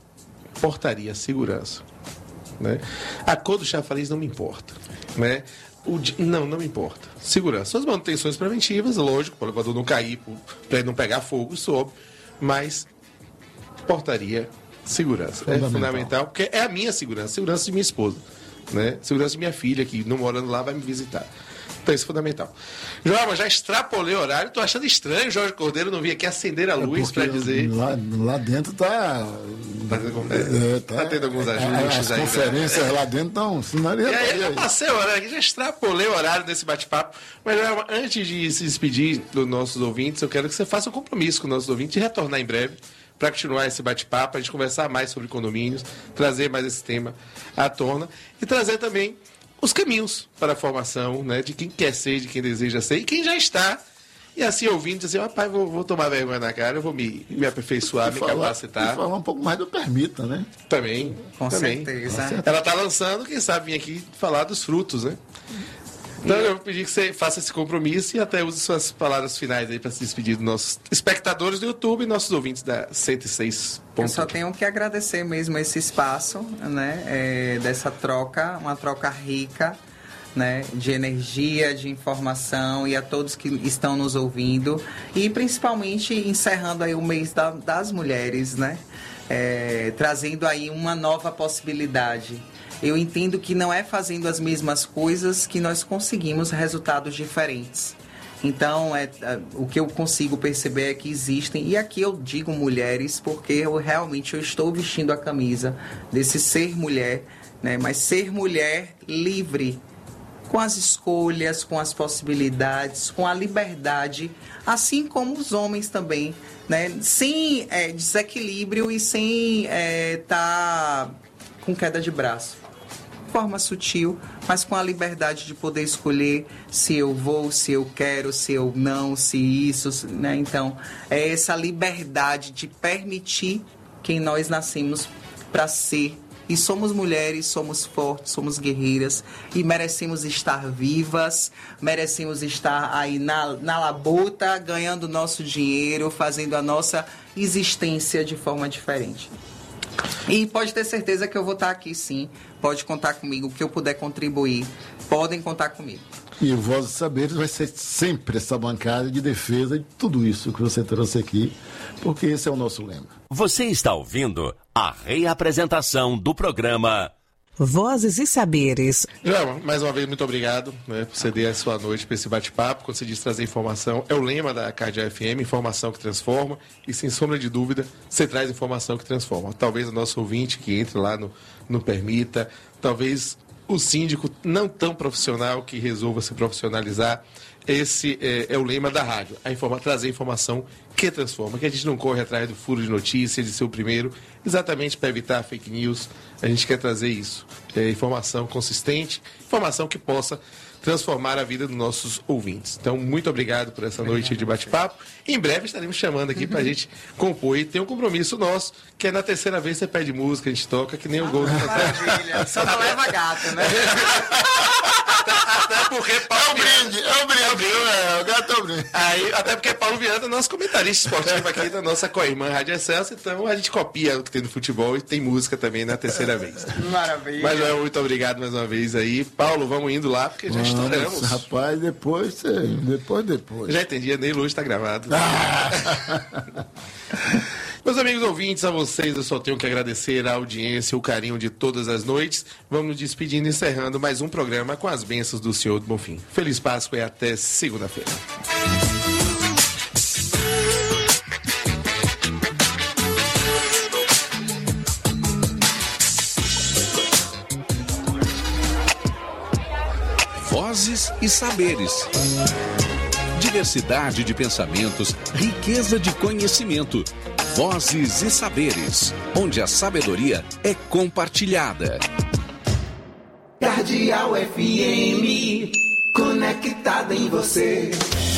Speaker 4: portaria, segurança. Né? A cor do chafariz não me importa. Né? O di- não, não me importa. Segurança. Suas manutenções preventivas, lógico, para o elevador não cair, para ele não pegar fogo, sobe, mas portaria, segurança.
Speaker 2: Fundamental.
Speaker 4: É fundamental, porque é a minha segurança, segurança de minha esposa, né? Segurança de minha filha, que não morando lá vai me visitar. Então isso é fundamental. Joelma, já extrapolei o horário, tô achando estranho o Jorge Cordeiro não vir aqui acender a luz
Speaker 2: É porque
Speaker 4: para dizer.
Speaker 2: Lá, lá dentro tá.
Speaker 4: Tá tendo, é,
Speaker 2: É,
Speaker 4: tá tendo alguns
Speaker 2: é,
Speaker 4: ajustes
Speaker 2: as
Speaker 4: aí. né?
Speaker 2: conferências lá dentro estão. Sinaria
Speaker 4: E aí, eu passei o horário aqui, já extrapolei o horário desse bate-papo. Mas, Joelma, antes de se despedir dos nossos ouvintes, eu quero que você faça um compromisso com os nossos ouvintes de retornar em breve para continuar esse bate-papo, a gente conversar mais sobre condomínios, trazer mais esse tema à tona e trazer também os caminhos para a formação, né, de quem quer ser, de quem deseja ser e quem já está. E assim, ouvindo, dizer, rapaz, vou, vou tomar vergonha na cara, eu vou me, me aperfeiçoar,
Speaker 2: E
Speaker 4: me
Speaker 2: falar,
Speaker 4: capacitar.
Speaker 2: e falar um pouco mais do Permita, né?
Speaker 4: Também.
Speaker 1: Com
Speaker 4: também.
Speaker 1: certeza.
Speaker 4: Ela está lançando, quem sabe vir aqui falar dos frutos, né? Então eu vou pedir que você faça esse compromisso e até use suas palavras finais aí para se despedir dos nossos espectadores do YouTube e nossos ouvintes da cento e seis
Speaker 1: Eu
Speaker 4: ponto
Speaker 1: só
Speaker 4: um.
Speaker 1: tenho que agradecer mesmo esse espaço, né, é, dessa troca, uma troca rica, né, de energia, de informação, e a todos que estão nos ouvindo, e principalmente encerrando aí o mês da- das mulheres, né, é, trazendo aí uma nova possibilidade. eu entendo que não é fazendo as mesmas coisas que nós conseguimos resultados diferentes. Então, é, é, o que eu consigo perceber é que existem, e aqui eu digo mulheres, porque eu realmente eu estou vestindo a camisa desse ser mulher, né? Mas ser mulher livre, com as escolhas, com as possibilidades, com a liberdade, assim como os homens também, né? Sem é, desequilíbrio e sem estar é, tá com queda de braço. Forma sutil, mas com a liberdade de poder escolher se eu vou, se eu quero, se eu não, se isso, né? Então, é essa liberdade de permitir quem nós nascemos para ser. E somos mulheres, somos fortes, somos guerreiras e merecemos estar vivas, merecemos estar aí na, na labuta, ganhando nosso dinheiro, fazendo a nossa existência de forma diferente. E pode ter certeza que eu vou estar aqui, sim. Pode contar comigo, o que eu puder contribuir. Podem contar comigo.
Speaker 2: E o Voz dos Saberes vai ser sempre essa bancada de defesa de tudo isso que você trouxe aqui, porque esse é o nosso lema.
Speaker 5: Você está ouvindo a reapresentação do programa
Speaker 8: Vozes e Saberes.
Speaker 4: Joelma, mais uma vez, muito obrigado, né, por ceder a sua noite para esse bate-papo. Quando você diz trazer informação, é o lema da Cardeal F M, informação que transforma. E, sem sombra de dúvida, você traz informação que transforma. Talvez o nosso ouvinte que entre lá no, no Permita, talvez o síndico não tão profissional que resolva se profissionalizar. Esse é, é o lema da rádio, a informa, trazer informação que transforma, que a gente não corre atrás do furo de notícia, de ser o primeiro, exatamente para evitar fake news. A gente quer trazer isso, é, informação consistente, informação que possa transformar a vida dos nossos ouvintes. Então, muito obrigado por essa noite de bate-papo. Em breve estaremos chamando aqui para a gente compor, e tem um compromisso nosso, que é na terceira vez você pede música, a gente toca, que nem o gol do
Speaker 1: Maravilha, só não leva gato, né?
Speaker 4: Até porque Paulo
Speaker 2: É o brinde, é o brinde, é o brinde, é o gato é o brinde.
Speaker 4: Aí, até porque Paulo Viana é nosso comentarista esportivo aqui da nossa co-irmã Rádio Excelsior, então a gente copia o que tem no futebol e tem música também na terceira vez.
Speaker 1: Maravilha.
Speaker 4: Mas é, muito obrigado mais uma vez aí. Paulo, vamos indo lá, porque já estouramos.
Speaker 2: Rapaz, depois, depois, depois.
Speaker 4: Já entendi, nem hoje está gravado. Meus amigos ouvintes, a vocês eu só tenho que agradecer a audiência, o carinho de todas as noites. Vamos nos despedindo, encerrando mais um programa com as bênçãos do Senhor do Bonfim. Feliz Páscoa e até segunda-feira.
Speaker 7: Vozes e Saberes. Diversidade de pensamentos, riqueza de conhecimento. Vozes e Saberes, onde a sabedoria é compartilhada.
Speaker 9: Cardeal F M, conectada em você.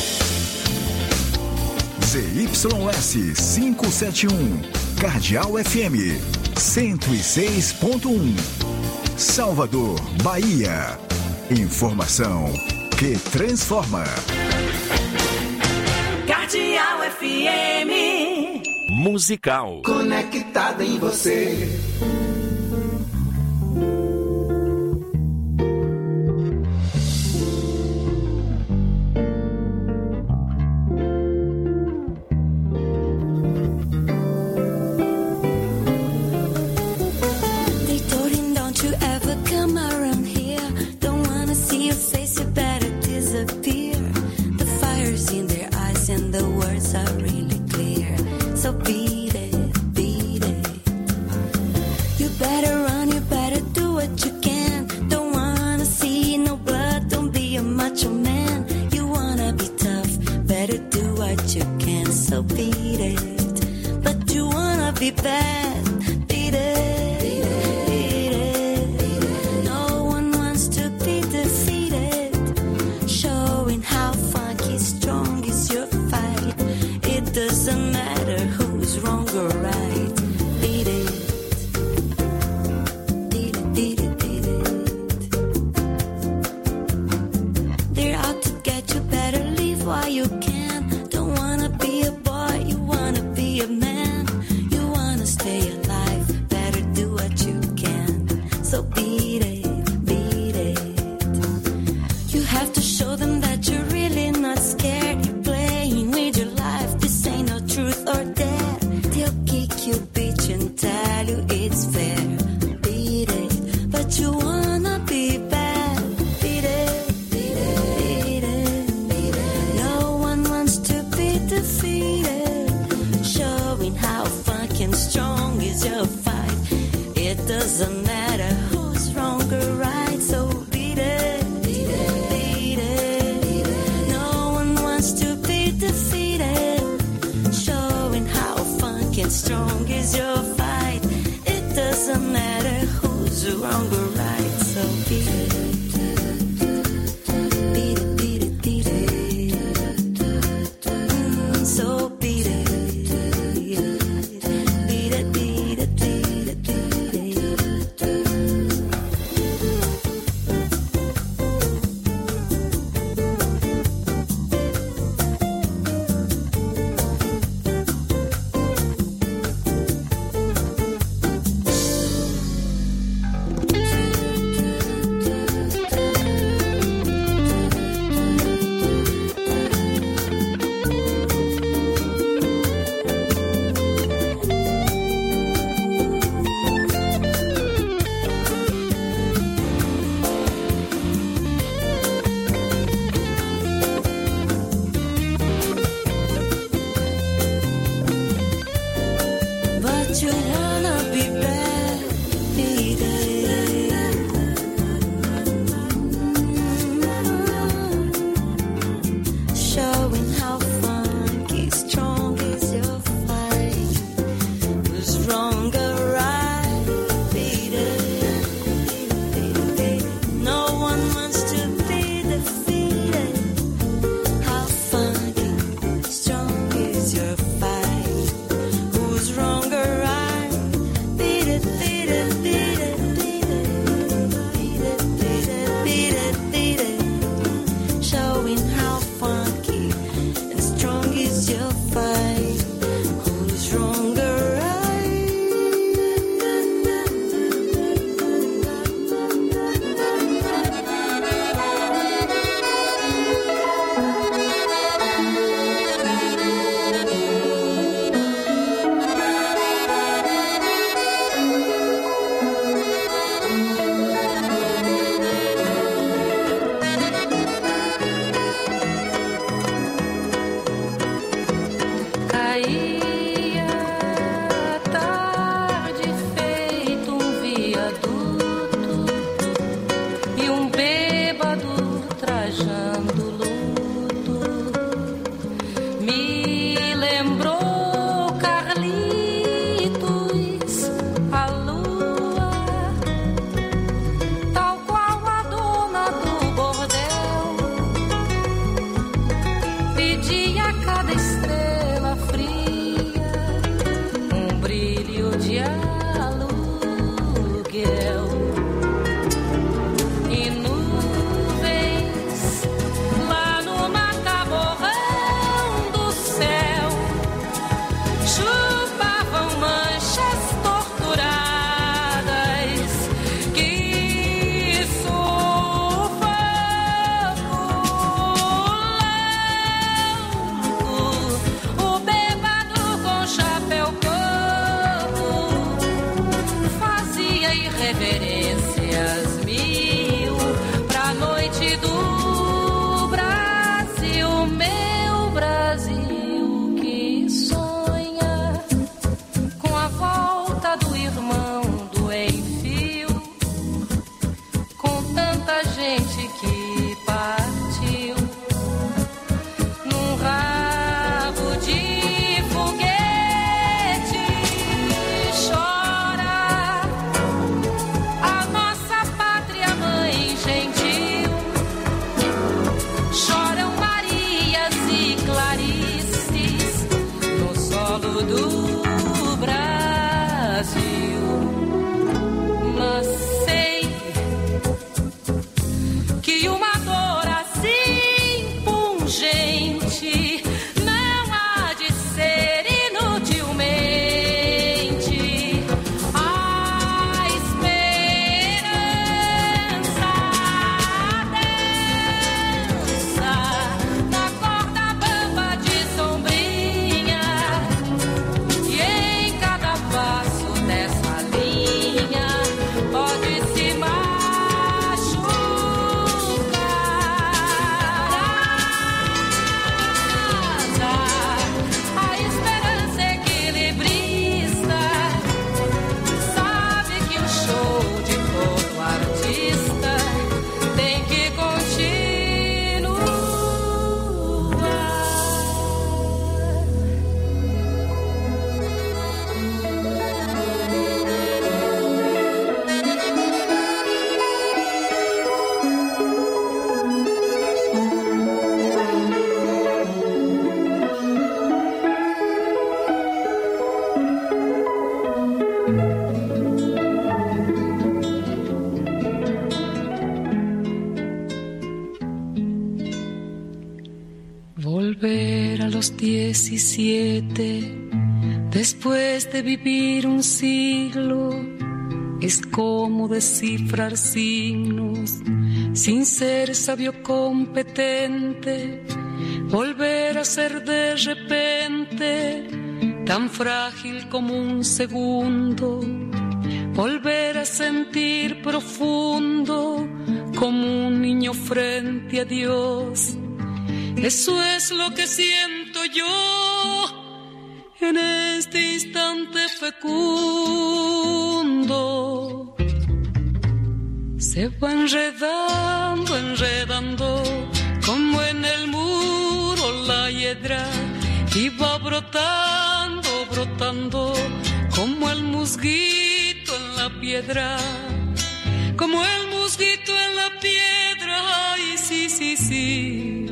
Speaker 10: Z Y S quinhentos e setenta e um, Cardeal F M, cento e seis ponto um. Salvador, Bahia. Informação que transforma.
Speaker 9: Cardeal F M.
Speaker 5: Musical.
Speaker 9: Conectada em você.
Speaker 11: They told him, don't you ever come around here. Don't wanna see your face, you better disappear. The fire's in their eyes and the words are really clear. So beat it, beat it. You better run, you better do what you can. Don't wanna see no blood, don't be a macho man. You wanna be tough, better do what you can. So beat it, but you wanna be bad. Beat it, beat it. No one wants to be defeated. Showing how funky strong is your fight. It doesn't matter who's wrong or right. Beat it. Beat it, beat it, beat it. They're out to get you, better leave while you can. Don't wanna be a boy, you wanna be a man. You wanna stay alive, better do what you can. So beat it, beat it. You have to show them that you're really not scared. You're playing with your life, this ain't no truth or dare. They'll kick you strong is your fight. It doesn't matter who's wrong or right. So beat it. Beat it, beat it, beat it. Mm, so beat it. Beat it, beat it, beat it, beat it, beat it. But you wanna be bad, beat it. Showing how funky, strong is your fight. Who's wrong or right? Beat it, beat it, beat it. No one wants to be defeated. How funky, strong is your fight. Who's wrong or right? Beat it, beat it, beat it, beat it, beat it, beat it, beat it, beat it. Showing how funky and strong is your fight. Who's wrong or caía a tarde feito um viaduto e um bêbado trajando luto me lembrou Carlitos, a lua, tal qual a dona do bordel, pedia a cada estrela fria um brilho de aluguel e nuvens lá no
Speaker 12: volver a los diecisiete, después de vivir un siglo, es como descifrar signos, sin ser sabio competente, volver a ser de repente tan frágil como un segundo, volver a sentir profundo como un niño frente a Dios. Eso es lo que siento yo en este instante fecundo. Se va enredando, enredando, como en el muro la hiedra, y va brotando, brotando, como el musguito en la piedra, como el musguito en la piedra, ay, sí, sí, sí.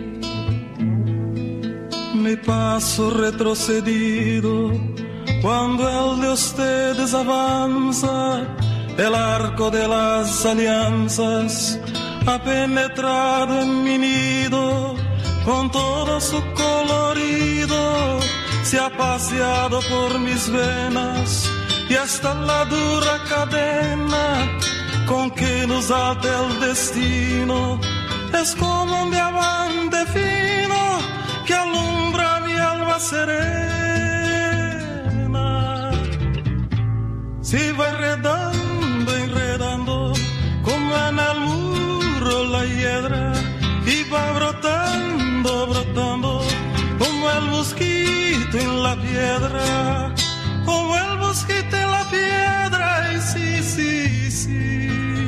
Speaker 13: Mi paso retrocedido, cuando el de ustedes avanza, el arco de las alianzas ha penetrado en mi nido, con todo su colorido, se ha paseado por mis venas, y hasta la dura cadena con que nos ata el destino es como un diamante fino que alumbra mi alma serena. Si va enredando, enredando, como en el muro la hiedra, y va brotando, brotando, como el mosquito en la piedra, como el mosquito en la piedra, y sí, sí, sí.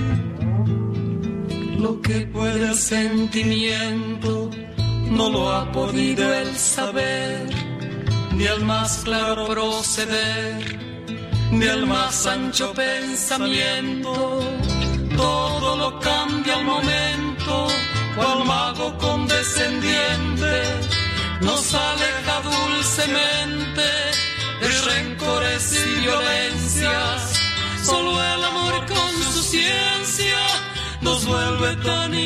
Speaker 13: Lo que puede el sentimiento no lo ha podido el saber, ni el más claro proceder, ni el más ancho pensamiento. Todo lo cambia al momento, cual mago condescendiente nos aleja dulcemente de rencores y violencias. Solo el amor con su ciencia nos vuelve tan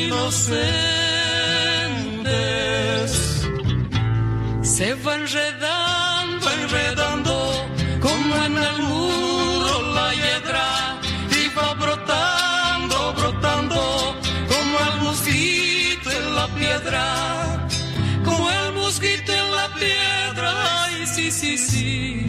Speaker 13: inocentes. Se va enredando, enredando, como en el muro la hiedra, y va brotando, brotando, como el mosquito en la piedra, como el mosquito en la piedra, ay, sí, sí, sí.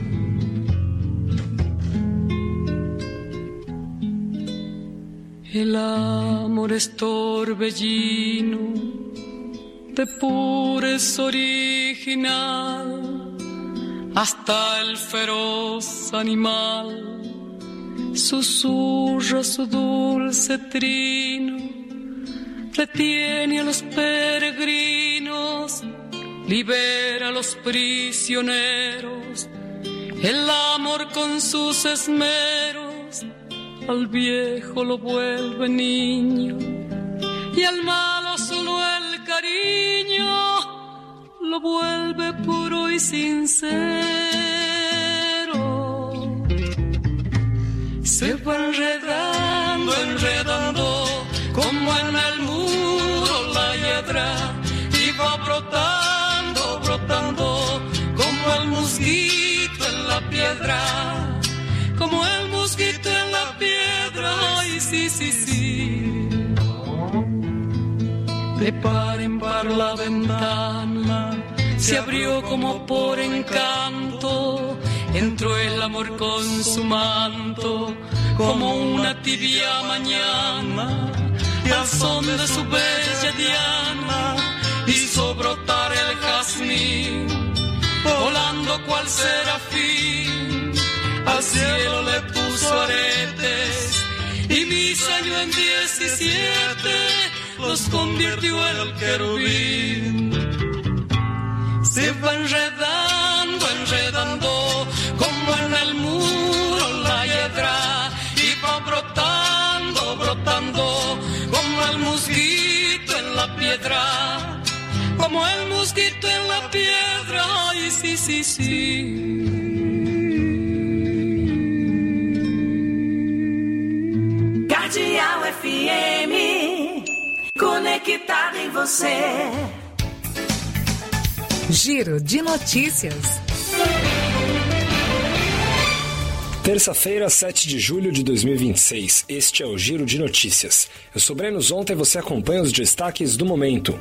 Speaker 13: El amor es torbellino de pureza original, hasta el feroz animal susurra su dulce trino, retiene a los peregrinos, libera a los prisioneros. El amor con sus esmeros al viejo lo vuelve niño, y al malo solo el cariño lo vuelve puro y sincero. Se va enredando, enredando, como en el muro la hiedra, y va brotando, brotando, como el mosquito en la piedra, como el mosquito en la piedra, ay, sí, sí, sí. De par en par la ventana se abrió como por encanto, entró el amor con su manto, como una tibia mañana, y al son de su bella diana hizo brotar el jazmín, volando cual serafín, al cielo le puso aretes, y mis años en diecisiete los convirtió en el querubín. Se va enredando, enredando, como en el muro la hiedra, y va brotando, brotando, como el mosquito en la piedra, como el mosquito en la piedra, ay, sí, sí, sí.
Speaker 9: Cardeal F M, conectada em você.
Speaker 8: Giro de notícias.
Speaker 14: Terça-feira, sete de julho de dois mil e vinte e seis. Este é o Giro de Notícias. Eu sou Breno Zonta e você acompanha os destaques do momento.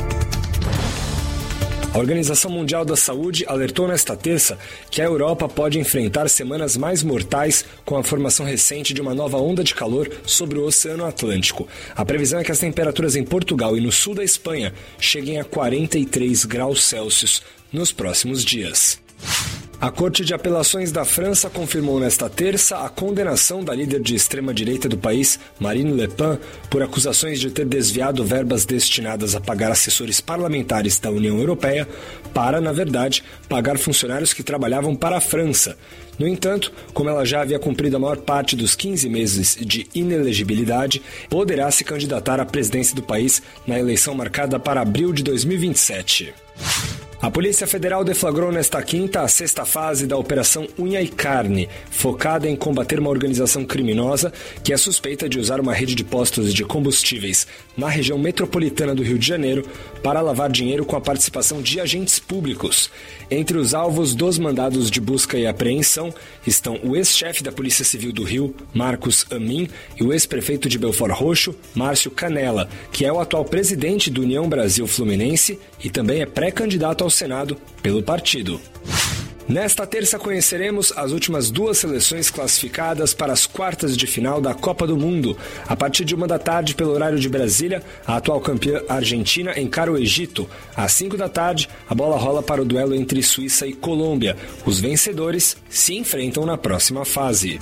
Speaker 14: A Organização Mundial da Saúde alertou nesta terça que a Europa pode enfrentar semanas mais mortais com a formação recente de uma nova onda de calor sobre o Oceano Atlântico. A previsão é que as temperaturas em Portugal e no sul da Espanha cheguem a quarenta e três graus Celsius nos próximos dias. A Corte de Apelações da França confirmou nesta terça a condenação da líder de extrema-direita do país, Marine Le Pen, por acusações de ter desviado verbas destinadas a pagar assessores parlamentares da União Europeia para, na verdade, pagar funcionários que trabalhavam para a França. No entanto, como ela já havia cumprido a maior parte dos quinze meses de inelegibilidade, poderá se candidatar à presidência do país na eleição marcada para abril de dois mil e vinte e sete. A Polícia Federal deflagrou nesta quinta a sexta fase da Operação Unha e Carne, focada em combater uma organização criminosa que é suspeita de usar uma rede de postos de combustíveis na região metropolitana do Rio de Janeiro para lavar dinheiro com a participação de agentes públicos. Entre os alvos dos mandados de busca e apreensão estão o ex-chefe da Polícia Civil do Rio, Marcos Amin, e o ex-prefeito de Belford Roxo, Márcio Canella, que é o atual presidente do União Brasil Fluminense e também é pré-candidato ao Senado pelo partido. Nesta terça conheceremos as últimas duas seleções classificadas para as quartas de final da Copa do Mundo. A partir de uma da tarde, pelo horário de Brasília, a atual campeã Argentina encara o Egito. Às cinco da tarde, a bola rola para o duelo entre Suíça e Colômbia. Os vencedores se enfrentam na próxima fase.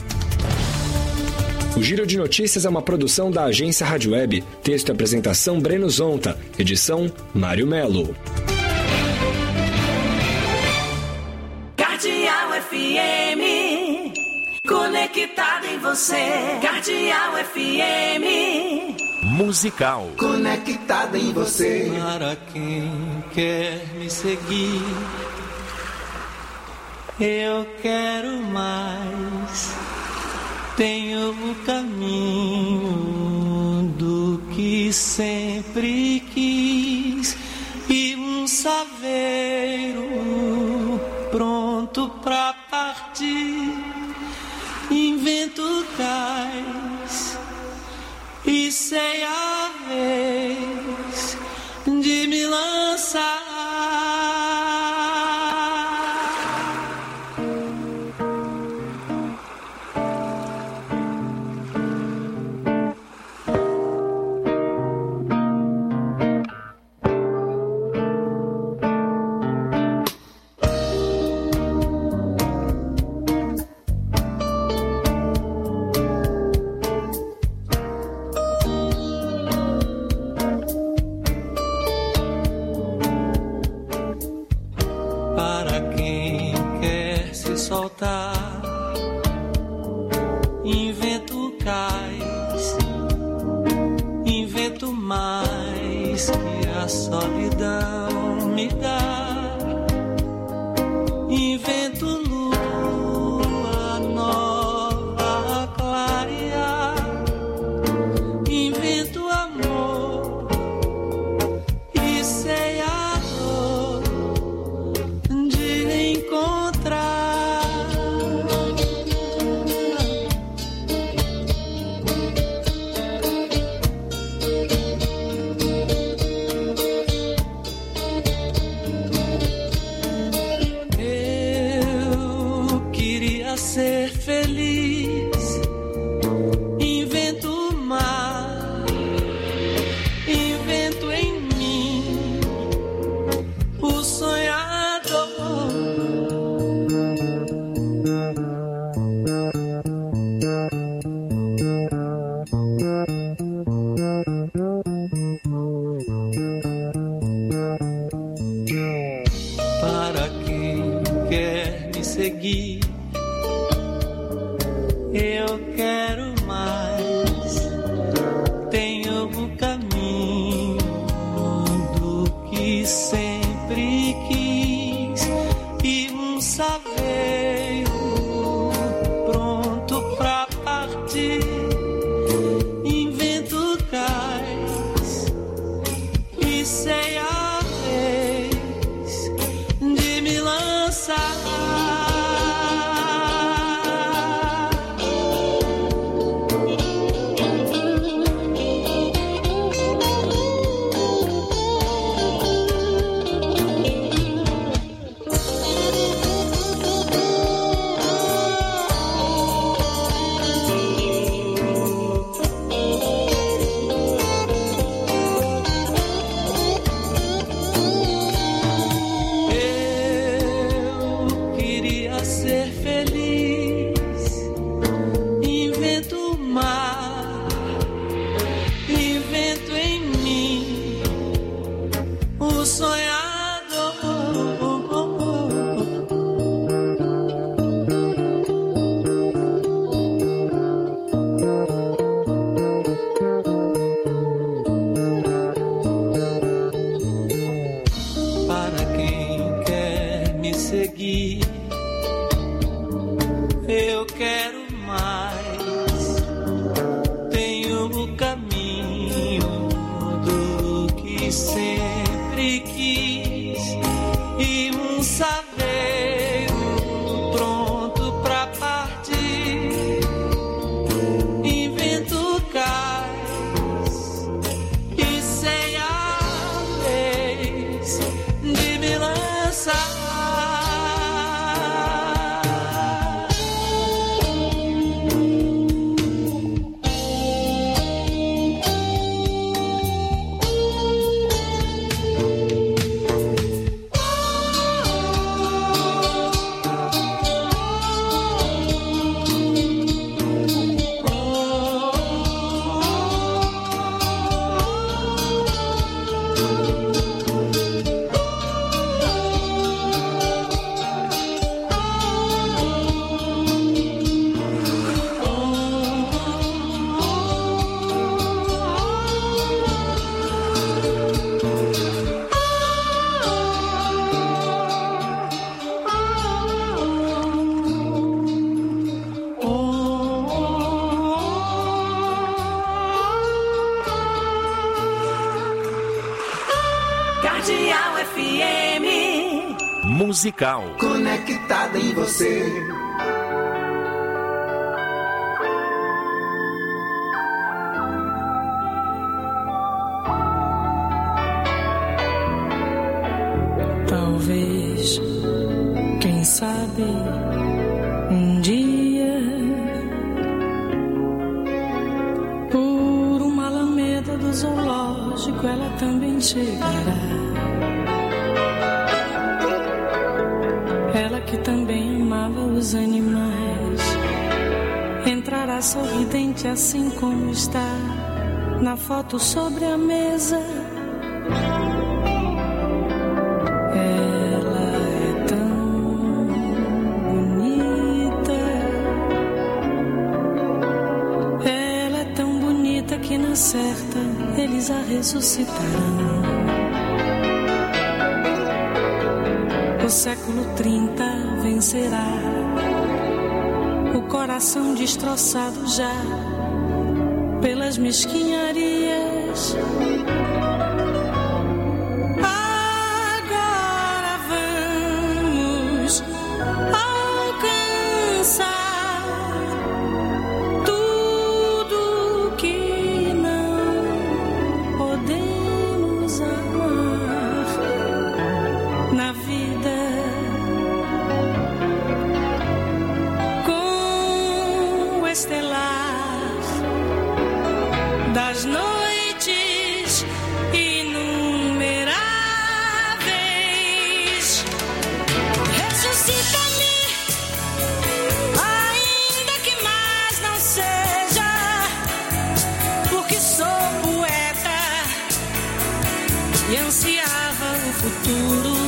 Speaker 14: O Giro de Notícias é uma produção da agência Rádio Web. Texto e apresentação Breno Zonta. Edição Mário Melo.
Speaker 9: Cardeal F M, conectado em você. Cardeal F M,
Speaker 5: musical.
Speaker 9: Conectado em você.
Speaker 15: Para quem quer me seguir, eu quero mais. Tenho o caminho do que sempre quis e um saveiro pronto pra partir. Invento cais e sei a vez de me lançar. Invento cais, invento mais que a solidão me dá. Invento lua nova a clarear. Invento amor e sei a dor de encontrar. Ser feliz, invento o mar, invento em mim o sonhador. Para quem quer me seguir, eu quero mais. Tenho o caminho do que sempre quis e um saveiro pronto pra partir. Invento cais e sei a vez o sonhador. Para quem quer me seguir, eu quero mais. Tenho o caminho do que sempre quis e um saveiro pronto pra partir. Invento cais e sei a vez de me lançar.
Speaker 9: Cardeal F M.
Speaker 5: Musical.
Speaker 9: Conectada em você.
Speaker 12: Talvez, quem sabe, um dia, por uma alameda do zoológico, ela também chegará. Ela que também amava os animais, entrará sorridente assim como está na foto sobre a mesa. Ela é tão bonita, ela é tão bonita que na certa eles a ressuscitarão. O século trinta vencerá, o coração destroçado já pelas mesquinharias. Agora vamos alcançar tudo que não podemos amar na vida. Com o estelar das noites inumeráveis, ressuscita-me, ainda que mais não seja, porque sou poeta e ansiava o futuro.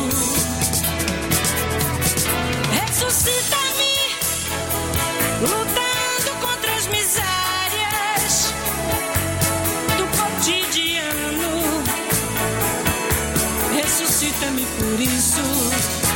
Speaker 12: Ressuscita-me, lutando contra as misérias do cotidiano. Ressuscita-me por isso.